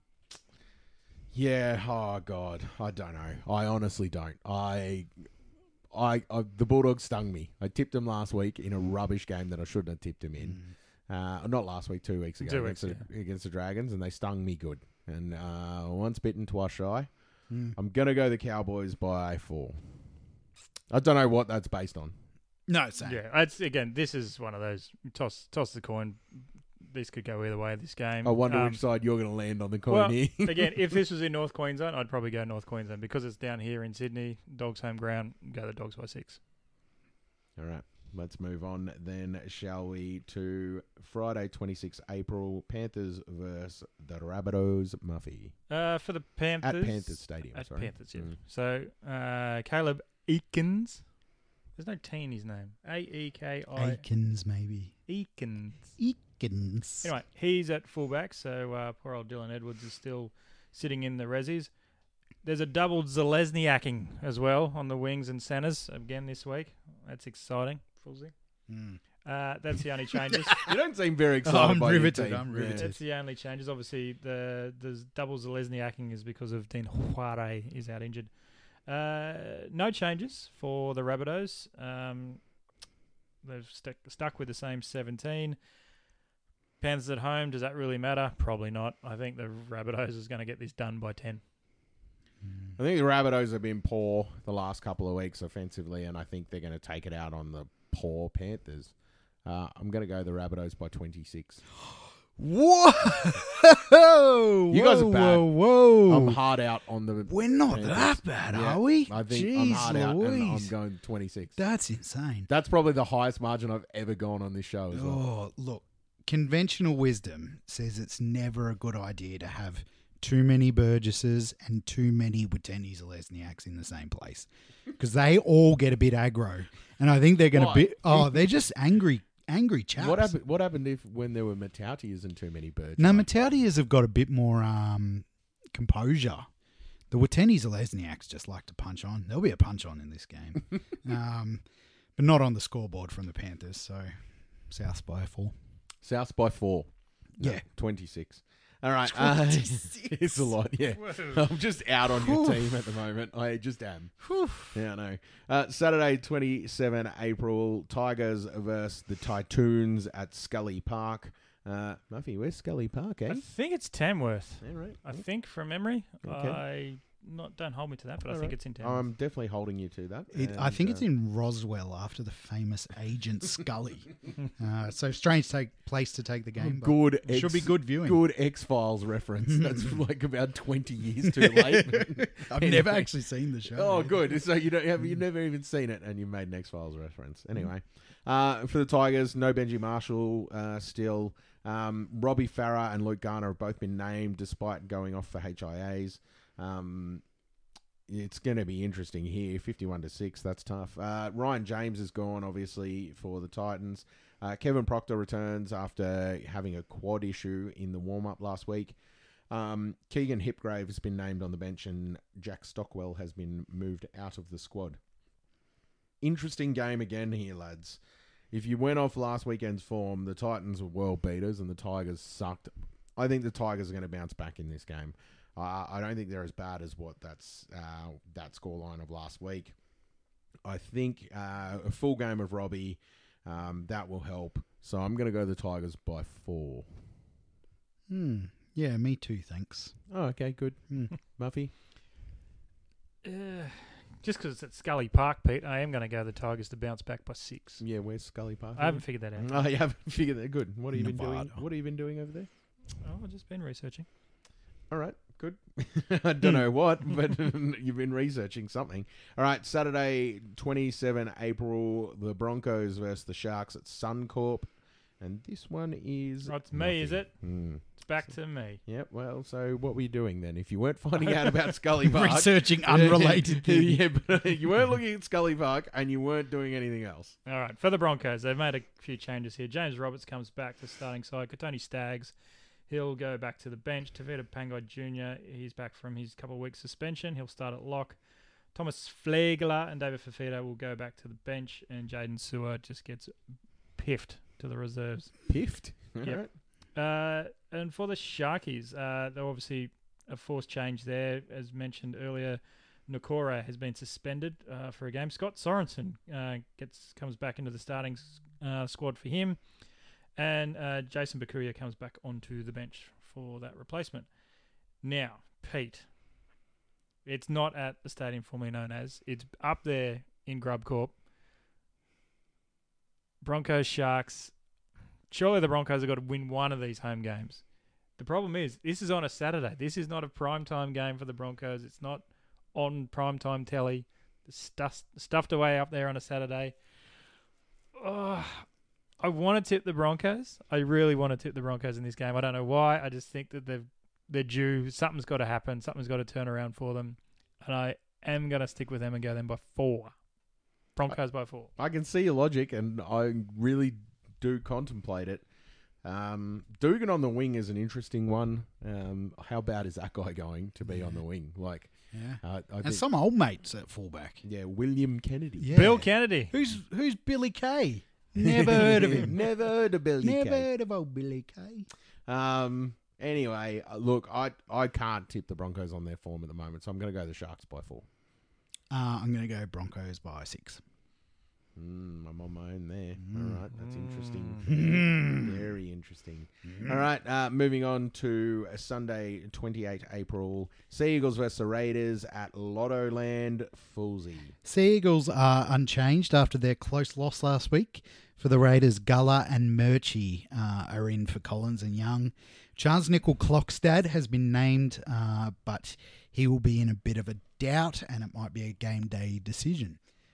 yeah. Oh God, I don't know. I honestly don't. I, I, I, the Bulldogs stung me. I tipped them last week in a rubbish game that I shouldn't have tipped them in. Uh, not last week, two weeks ago Two against, weeks, the, against the Dragons, and they stung me good. And uh, once bitten, twice shy. Mm. I'm gonna go the Cowboys by four. I don't know what that's based on. No, same. Yeah, it's again. This is one of those toss toss the coin. This could go either way. This game. I wonder Um, which side you're going to land on the coin Well, here. again, if this was in North Queensland, I'd probably go North Queensland because it's down here in Sydney. Dogs home ground. Go the Dogs by six. All right, let's move on then, shall we, to Friday, twenty-sixth April, Panthers versus the Rabbitohs, Muffy. Uh, for the Panthers. At Panthers Stadium, At sorry. Panthers, yeah. Mm. So, uh, Caleb Eakins. There's no T in his name. A E K I. Aikens, maybe. Eakins. Aikens. Anyway, he's at fullback, so uh, poor old Dylan Edwards is still sitting in the resis. There's a double Zalesniaking as well on the wings and centres again this week. That's exciting. Fullsy. Mm. Uh, that's the only changes. You don't seem very excited I'm by riveted, your team. I'm riveted. That's the only changes. Obviously, the the double Zalesniaking is because of Dean Huare is out injured. Uh, no changes for the Rabbitohs. Um, they've stuck stuck with the same seventeen. Panthers at home. Does that really matter? Probably not. I think the Rabbitohs is going to get this done by ten. I think the Rabbitohs have been poor the last couple of weeks offensively, and I think they're going to take it out on the poor Panthers. Uh, I'm going to go the Rabbitohs by twenty-six. Whoa! You guys are bad. Whoa, whoa. I'm hard out on the We're not Panthers. that bad, Yeah, are we? I think Jeez I'm hard out, and I'm Louise. going twenty-six. That's insane. That's probably the highest margin I've ever gone on this show as well. Oh, look. Conventional wisdom says it's never a good idea to have too many Burgesses and too many Wateni Zalesniaks in the same place because they all get a bit aggro, and I think they're going to Why? be. Oh, they're just angry, angry chaps. What happened? What happened if when there were Matautias and too many birds? Now, Matautias have got a bit more um, composure. The Wateni Zalesniaks just like to punch on. There'll be a punch on in this game, um, but not on the scoreboard from the Panthers. So, South by four. South by four. No, Yeah. twenty-six. All right. Uh, it's a lot, yeah. I'm just out on your team at the moment. I just am. Yeah, I know. Uh, Saturday, twenty-seventh April, Tigers versus the Titans at Scully Park. Uh, Muffy, where's Scully Park, eh? I think it's Tamworth. Yeah, right. I think from memory. Okay. I not don't hold me to that, but I All think right. it's in Tamworth. I'm definitely holding you to that. It, I And, think it's uh, in Roswell after the famous Agent Scully. uh, so strange take place to take the game. but Good. it should be good viewing. Good X Files reference. That's like about twenty years too late. I've Anyway. never actually seen the show. Oh, good. So you don't have you never even seen it, and you made an X Files reference. Anyway, uh, for the Tigers, no Benji Marshall uh, still. Um, Robbie Farah and Luke Garner have both been named, despite going off for H I As. Um, it's going to be interesting here. fifty-one to six. That's tough. Uh, Ryan James is gone, obviously, for the Titans. Uh, Kevin Proctor returns after having a quad issue in the warm up last week. Um, Keegan Hipgrave has been named on the bench, and Jack Stockwell has been moved out of the squad. Interesting game again here, lads. If you went off last weekend's form, the Titans were world beaters and the Tigers sucked. I think the Tigers are going to bounce back in this game. Uh, I don't think they're as bad as what that's uh, that scoreline of last week. I think uh, a full game of Robbie, um, that will help. So I'm going to go the Tigers by four. Hmm. Yeah, me too, thanks. Oh, okay, good. Muffy? Uh, just because it's at Scully Park, Pete, I am going to go the Tigers to bounce back by six. Yeah, where's Scully Park? I haven't figured that out. Oh, you haven't figured that. Good. What have you been doing? Nevada. What have you been doing over there? Oh, I've just been researching. All right, good. I don't know what, but you've been researching something. All right, Saturday, twenty-seventh April, the Broncos versus the Sharks at Suncorp. And this one is... Oh, it's me, is nothing. it? Hmm. It's back to me. Yep, well, so what were you doing then? If you weren't finding out about Scully Park... Researching unrelated things. Yeah, but you weren't looking at Scully Park and you weren't doing anything else. All right, for the Broncos, they've made a few changes here. James Roberts comes back to starting side. Tony Staggs, he'll go back to the bench. Tavita Pangai Junior, he's back from his couple of weeks suspension. He'll start at lock. Thomas Flegler and David Fafita will go back to the bench, and Jaden Sewer just gets piffed to the reserves. Piffed? All Yep. right. Uh, and for the Sharkies, uh, they're obviously a forced change there. As mentioned earlier, Nakora has been suspended uh, for a game. Scott Sorensen uh, gets comes back into the starting uh, squad for him. And uh, Jason Bakuya comes back onto the bench for that replacement. Now, Pete, it's not at the stadium formerly known as. It's up there in Grub Corp. Broncos, Sharks. Surely the Broncos have got to win one of these home games. The problem is, this is on a Saturday. This is not a primetime game for the Broncos. It's not on primetime telly. It's stuffed, stuffed away up there on a Saturday. Oh, I want to tip the Broncos. I really want to tip the Broncos in this game. I don't know why. I just think that they've, they're due. Something's got to happen. Something's got to turn around for them. And I am going to stick with them and go them by four. Broncos by four. I can see your logic, and I really do contemplate it. Um, Dugan on the wing is an interesting one. Um, how bad is that guy going to be Yeah. on the wing? Like, Yeah. uh, I And think, some old mates at fullback. yeah, William Kennedy. Yeah. Bill Kennedy. Who's who's Billy Kay? Never heard of him. Never heard of Billy Never Kay. heard of old Billy Kay. Um. Anyway, uh, look, I I can't tip the Broncos on their form at the moment, so I'm going to go the Sharks by four. Uh, I'm going to go Broncos by six. Mm, I'm on my own there. All right, that's Mm. interesting. Very interesting. All right, uh, moving on to uh, Sunday, twenty-eighth April. Sea Eagles versus the Raiders at Lotto Land, Foolsy. Sea Eagles are unchanged after their close loss last week. For the Raiders, Gullah and Murchie uh, are in for Collins and Young. Charles Nickel Clockstad has been named, uh, but he will be in a bit of a doubt, and it might be a game day decision.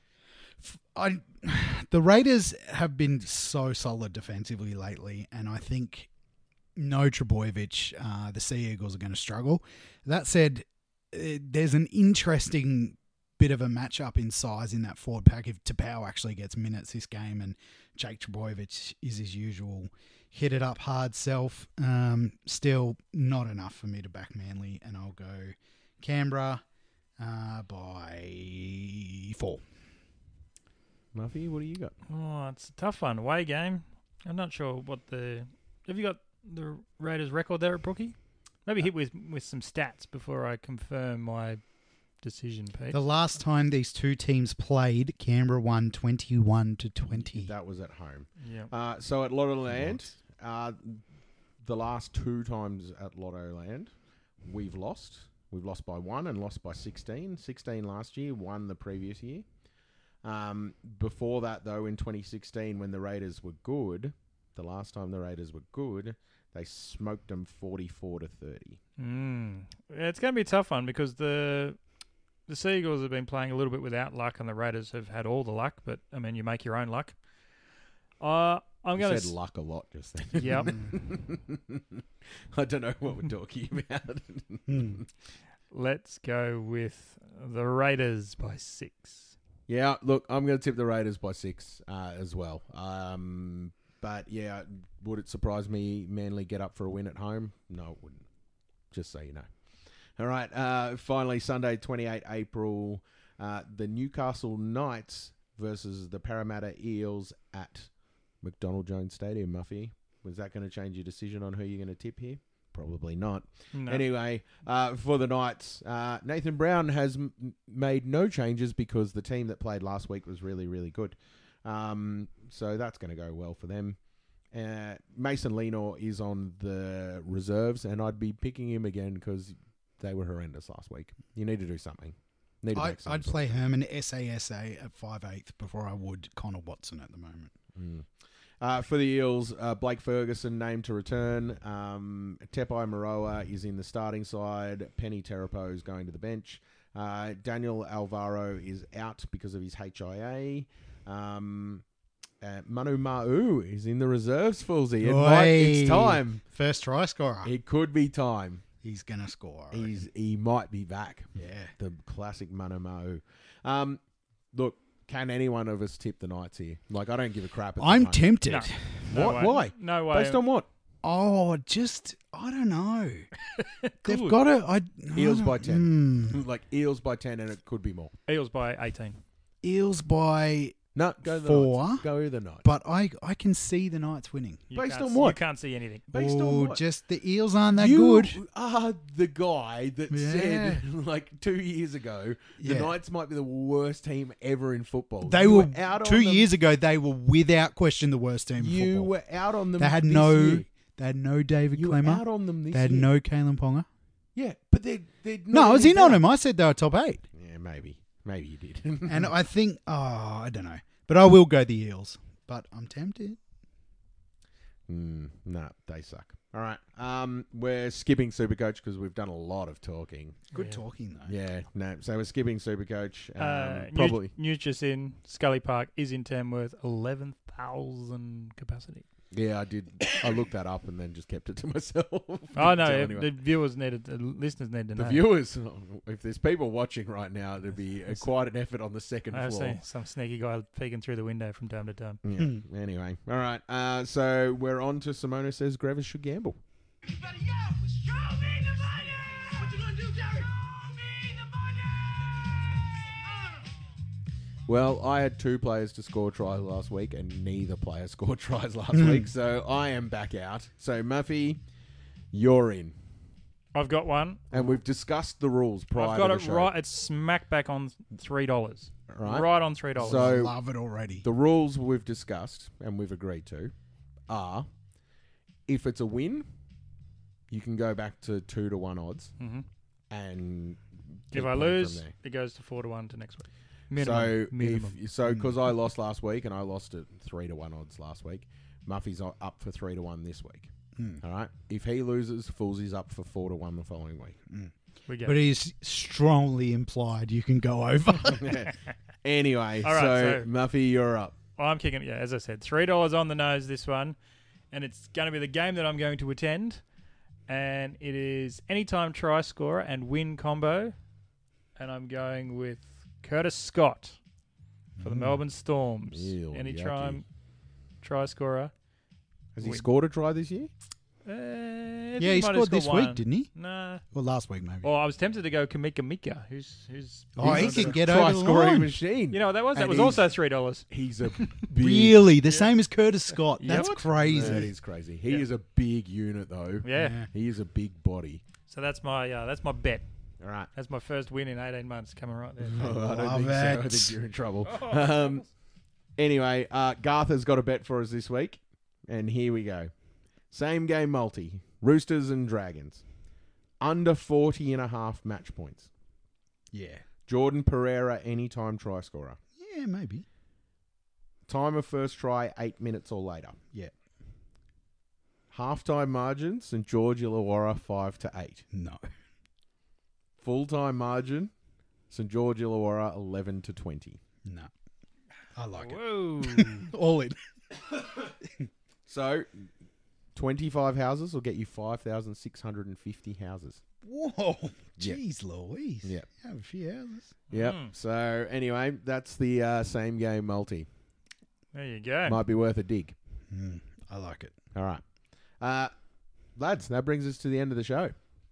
I, the Raiders have been so solid defensively lately, and I think no Trebojevic, uh, the Sea Eagles are going to struggle. That said, uh, there's an interesting bit of a matchup in size in that forward pack. If Tapau actually gets minutes this game, and Jake Trebojevic is his usual hit it up hard self, um, still not enough for me to back Manly, and I'll go Canberra uh, by four. Muffy, what do you got? Oh, it's a tough one. Away game. I'm not sure what the... Have you got the Raiders record there at Brookie? Maybe hit with, with some stats before I confirm my decision, Pete. The last time these two teams played, Canberra won twenty-one to twenty. That was at home. Yeah. Uh, so at Lotto Land, uh, the last two times at Lotto Land, we've lost. We've lost by one and lost by sixteen. sixteen last year, one the previous year. Um, before that, though, in twenty sixteen, when the Raiders were good, the last time the Raiders were good, they smoked them forty-four to thirty. Mm. Yeah, it's going to be a tough one because the the Sea Eagles have been playing a little bit without luck, and the Raiders have had all the luck. But I mean, you make your own luck. Uh, I'm You going said to luck a lot just then. Yep. I don't know what we're talking about. Let's go with the Raiders by six. Yeah, look, I'm going to tip the Raiders by six uh, as well. Um, but yeah, would it surprise me Manly get up for a win at home? No, it wouldn't. Just so you know. All right, uh, finally, Sunday, twenty-eighth April, uh, the Newcastle Knights versus the Parramatta Eels at McDonald Jones Stadium, Muffy. Was that going to change your decision on who you're going to tip here? Probably not. No. Anyway, uh, for the Knights, uh, Nathan Brown has m- made no changes because the team that played last week was really, really good. Um, so that's going to go well for them. Uh, Mason Lenor is on the reserves, and I'd be picking him again because they were horrendous last week. You need to do something. Need to I, make some I'd sort- play Herman S A S A at five eighth before I would Connor Watson at the moment. Mm. Uh, for the Eels, uh, Blake Ferguson named to return. Um, Tepai Maroa is in the starting side. Penny Terapo is going to the bench. Uh, Daniel Alvaro is out because of his H I A. Um, uh, Manu Ma'u is in the reserves, Foolsy. It might, it's Oi. time. First try scorer. It could be time. He's going to score. I reckon. He's He might be back. Yeah. The classic Manu Ma'u. Um, look, can any one of us tip the Knights here? Like, I don't give a crap. At the I'm moment. tempted. No. No What? way. Why? No way. Based on what? Oh, just, I don't know. They've Good. got to. I, Eels I by don't- ten. Mm. Like Eels by ten, and it could be more. Eels by eighteen. Eels by, No, go the Four. Knights. Go the Knights. but I, I can see the Knights winning. You Based can't on see- what? You can't see anything. Based oh, on what? just the Eels aren't that you good. are the guy that Yeah. said like two years ago the Yeah. Knights might be the worst team ever in football. They You were, out two on them. years ago, they were without question the worst team in You football. were out on them. They had this no, year. they had no David You were Clemmer. out on them this They had year. no Kalen Ponga. Yeah, but they they No, I was in on them. I said they were top eight. Yeah, maybe, maybe you did. And I think, oh, I don't know. But I will go the Eels. but I'm tempted. Mm, no, they suck. All right. Um, we're skipping Supercoach because we've done a lot of talking. Good Yeah. talking, though. Yeah, no. So we're skipping Supercoach. Um, Uh, probably. News just in. Scully Park is in Tamworth. eleven thousand capacity. Yeah, I did. I looked that up and then just kept it to myself. Oh, Didn't no. tell if anyone. The viewers needed, the listeners need to The know. viewers, if there's people watching right now, there'd be a, Yes. quite an effort on the second I floor. see some sneaky guy peeking through the window from time to time. Yeah. Anyway, all right. Uh, so we're on to Simona says Grevis should gamble. Well, I had two players to score tries last week, and neither player scored tries last week, so I am back out. So, Muffy, you're in. I've got one. And we've discussed the rules prior I've got to it the show. right. It's smack back on three dollars. Right. Right on three dollars. So- I love it already. The rules we've discussed and we've agreed to are if it's a win, you can go back to two to one odds hmm and keep If I playing lose, from there. it goes to four to one to next week. Minimum. So minimum. if so, because I lost last week and I lost at three to one odds last week, Muffy's o- up for three to one this week. Hmm. All right. If he loses, Foolsy's up for four to one the following week. we go. But he's strongly implied you can go over. Anyway, All right, so, so- Muffy, you're up. I'm kicking. Yeah, as I said, three dollars on the nose this one, and it's going to be the game that I'm going to attend, and it is anytime try scorer and win combo, and I'm going with Curtis Scott for the Melbourne Storms. Ew, Anytime try scorer. Has he Win. scored a try this year? Uh, Yeah, he might have scored this one. week, didn't he? Nah. Well, last week maybe. Well, I was tempted to go Kamika Mika, who's who's. Oh, he He's can a get try over the scoring line. machine. You know what that was? That And was he's- also three dollars. He's a big. Really? The same as Curtis Scott. Yep. That's What? crazy. That is crazy. He Yeah. is a big unit, though. Yeah. Yeah. He is a big body. So that's my uh, that's my bet. All right. That's my first win in eighteen months coming right there. Oh, I don't Love think so. I it. think you're in trouble. Um, anyway, uh, Garth has got a bet for us this week, and here we go. Same game multi. Roosters and Dragons. Under forty and a half match points. Yeah. Jordan Pereira, anytime try scorer. Yeah, maybe. Time of first try, eight minutes or later. Yeah. Halftime margin, St George Illawarra, five to eight. No. Full-time margin, St George Illawarra, eleven to twenty. No. I like Whoa. it. All in. So, twenty-five houses will get you five thousand six hundred fifty houses. Whoa. Yeah. Jeez Louise. Yeah. Have a few houses. Yep. Mm. So, anyway, that's the uh, same game multi. There you go. Might be worth a dig. Mm, I like it. All right. Uh, lads, that brings us to the end of the show.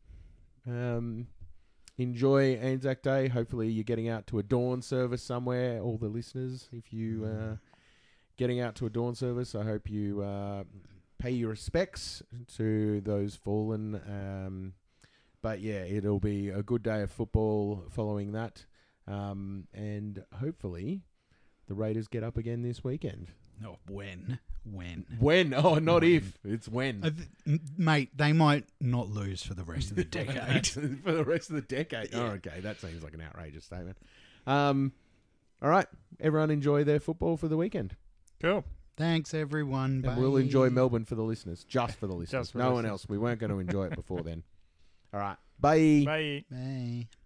Um, enjoy Anzac Day. Hopefully you're getting out to a dawn service somewhere, all the listeners. If you uh, getting out to a dawn service, I hope you uh, pay your respects to those fallen. Um, but yeah, it'll be a good day of football following that. Um, and hopefully the Raiders get up again this weekend. No, when? When? When? Oh, not When. if. It's when. Uh, th- m- mate, they might not lose for the rest of the decade. For the rest of the decade. Oh, okay. That seems like an outrageous statement. Um, all right. Everyone enjoy their football for the weekend. Cool. Thanks, everyone. And we'll Bye. enjoy Melbourne for the listeners. Just for the listeners. Just for no one listeners. else. We weren't going to enjoy it before then. All right. Bye. Bye. Bye.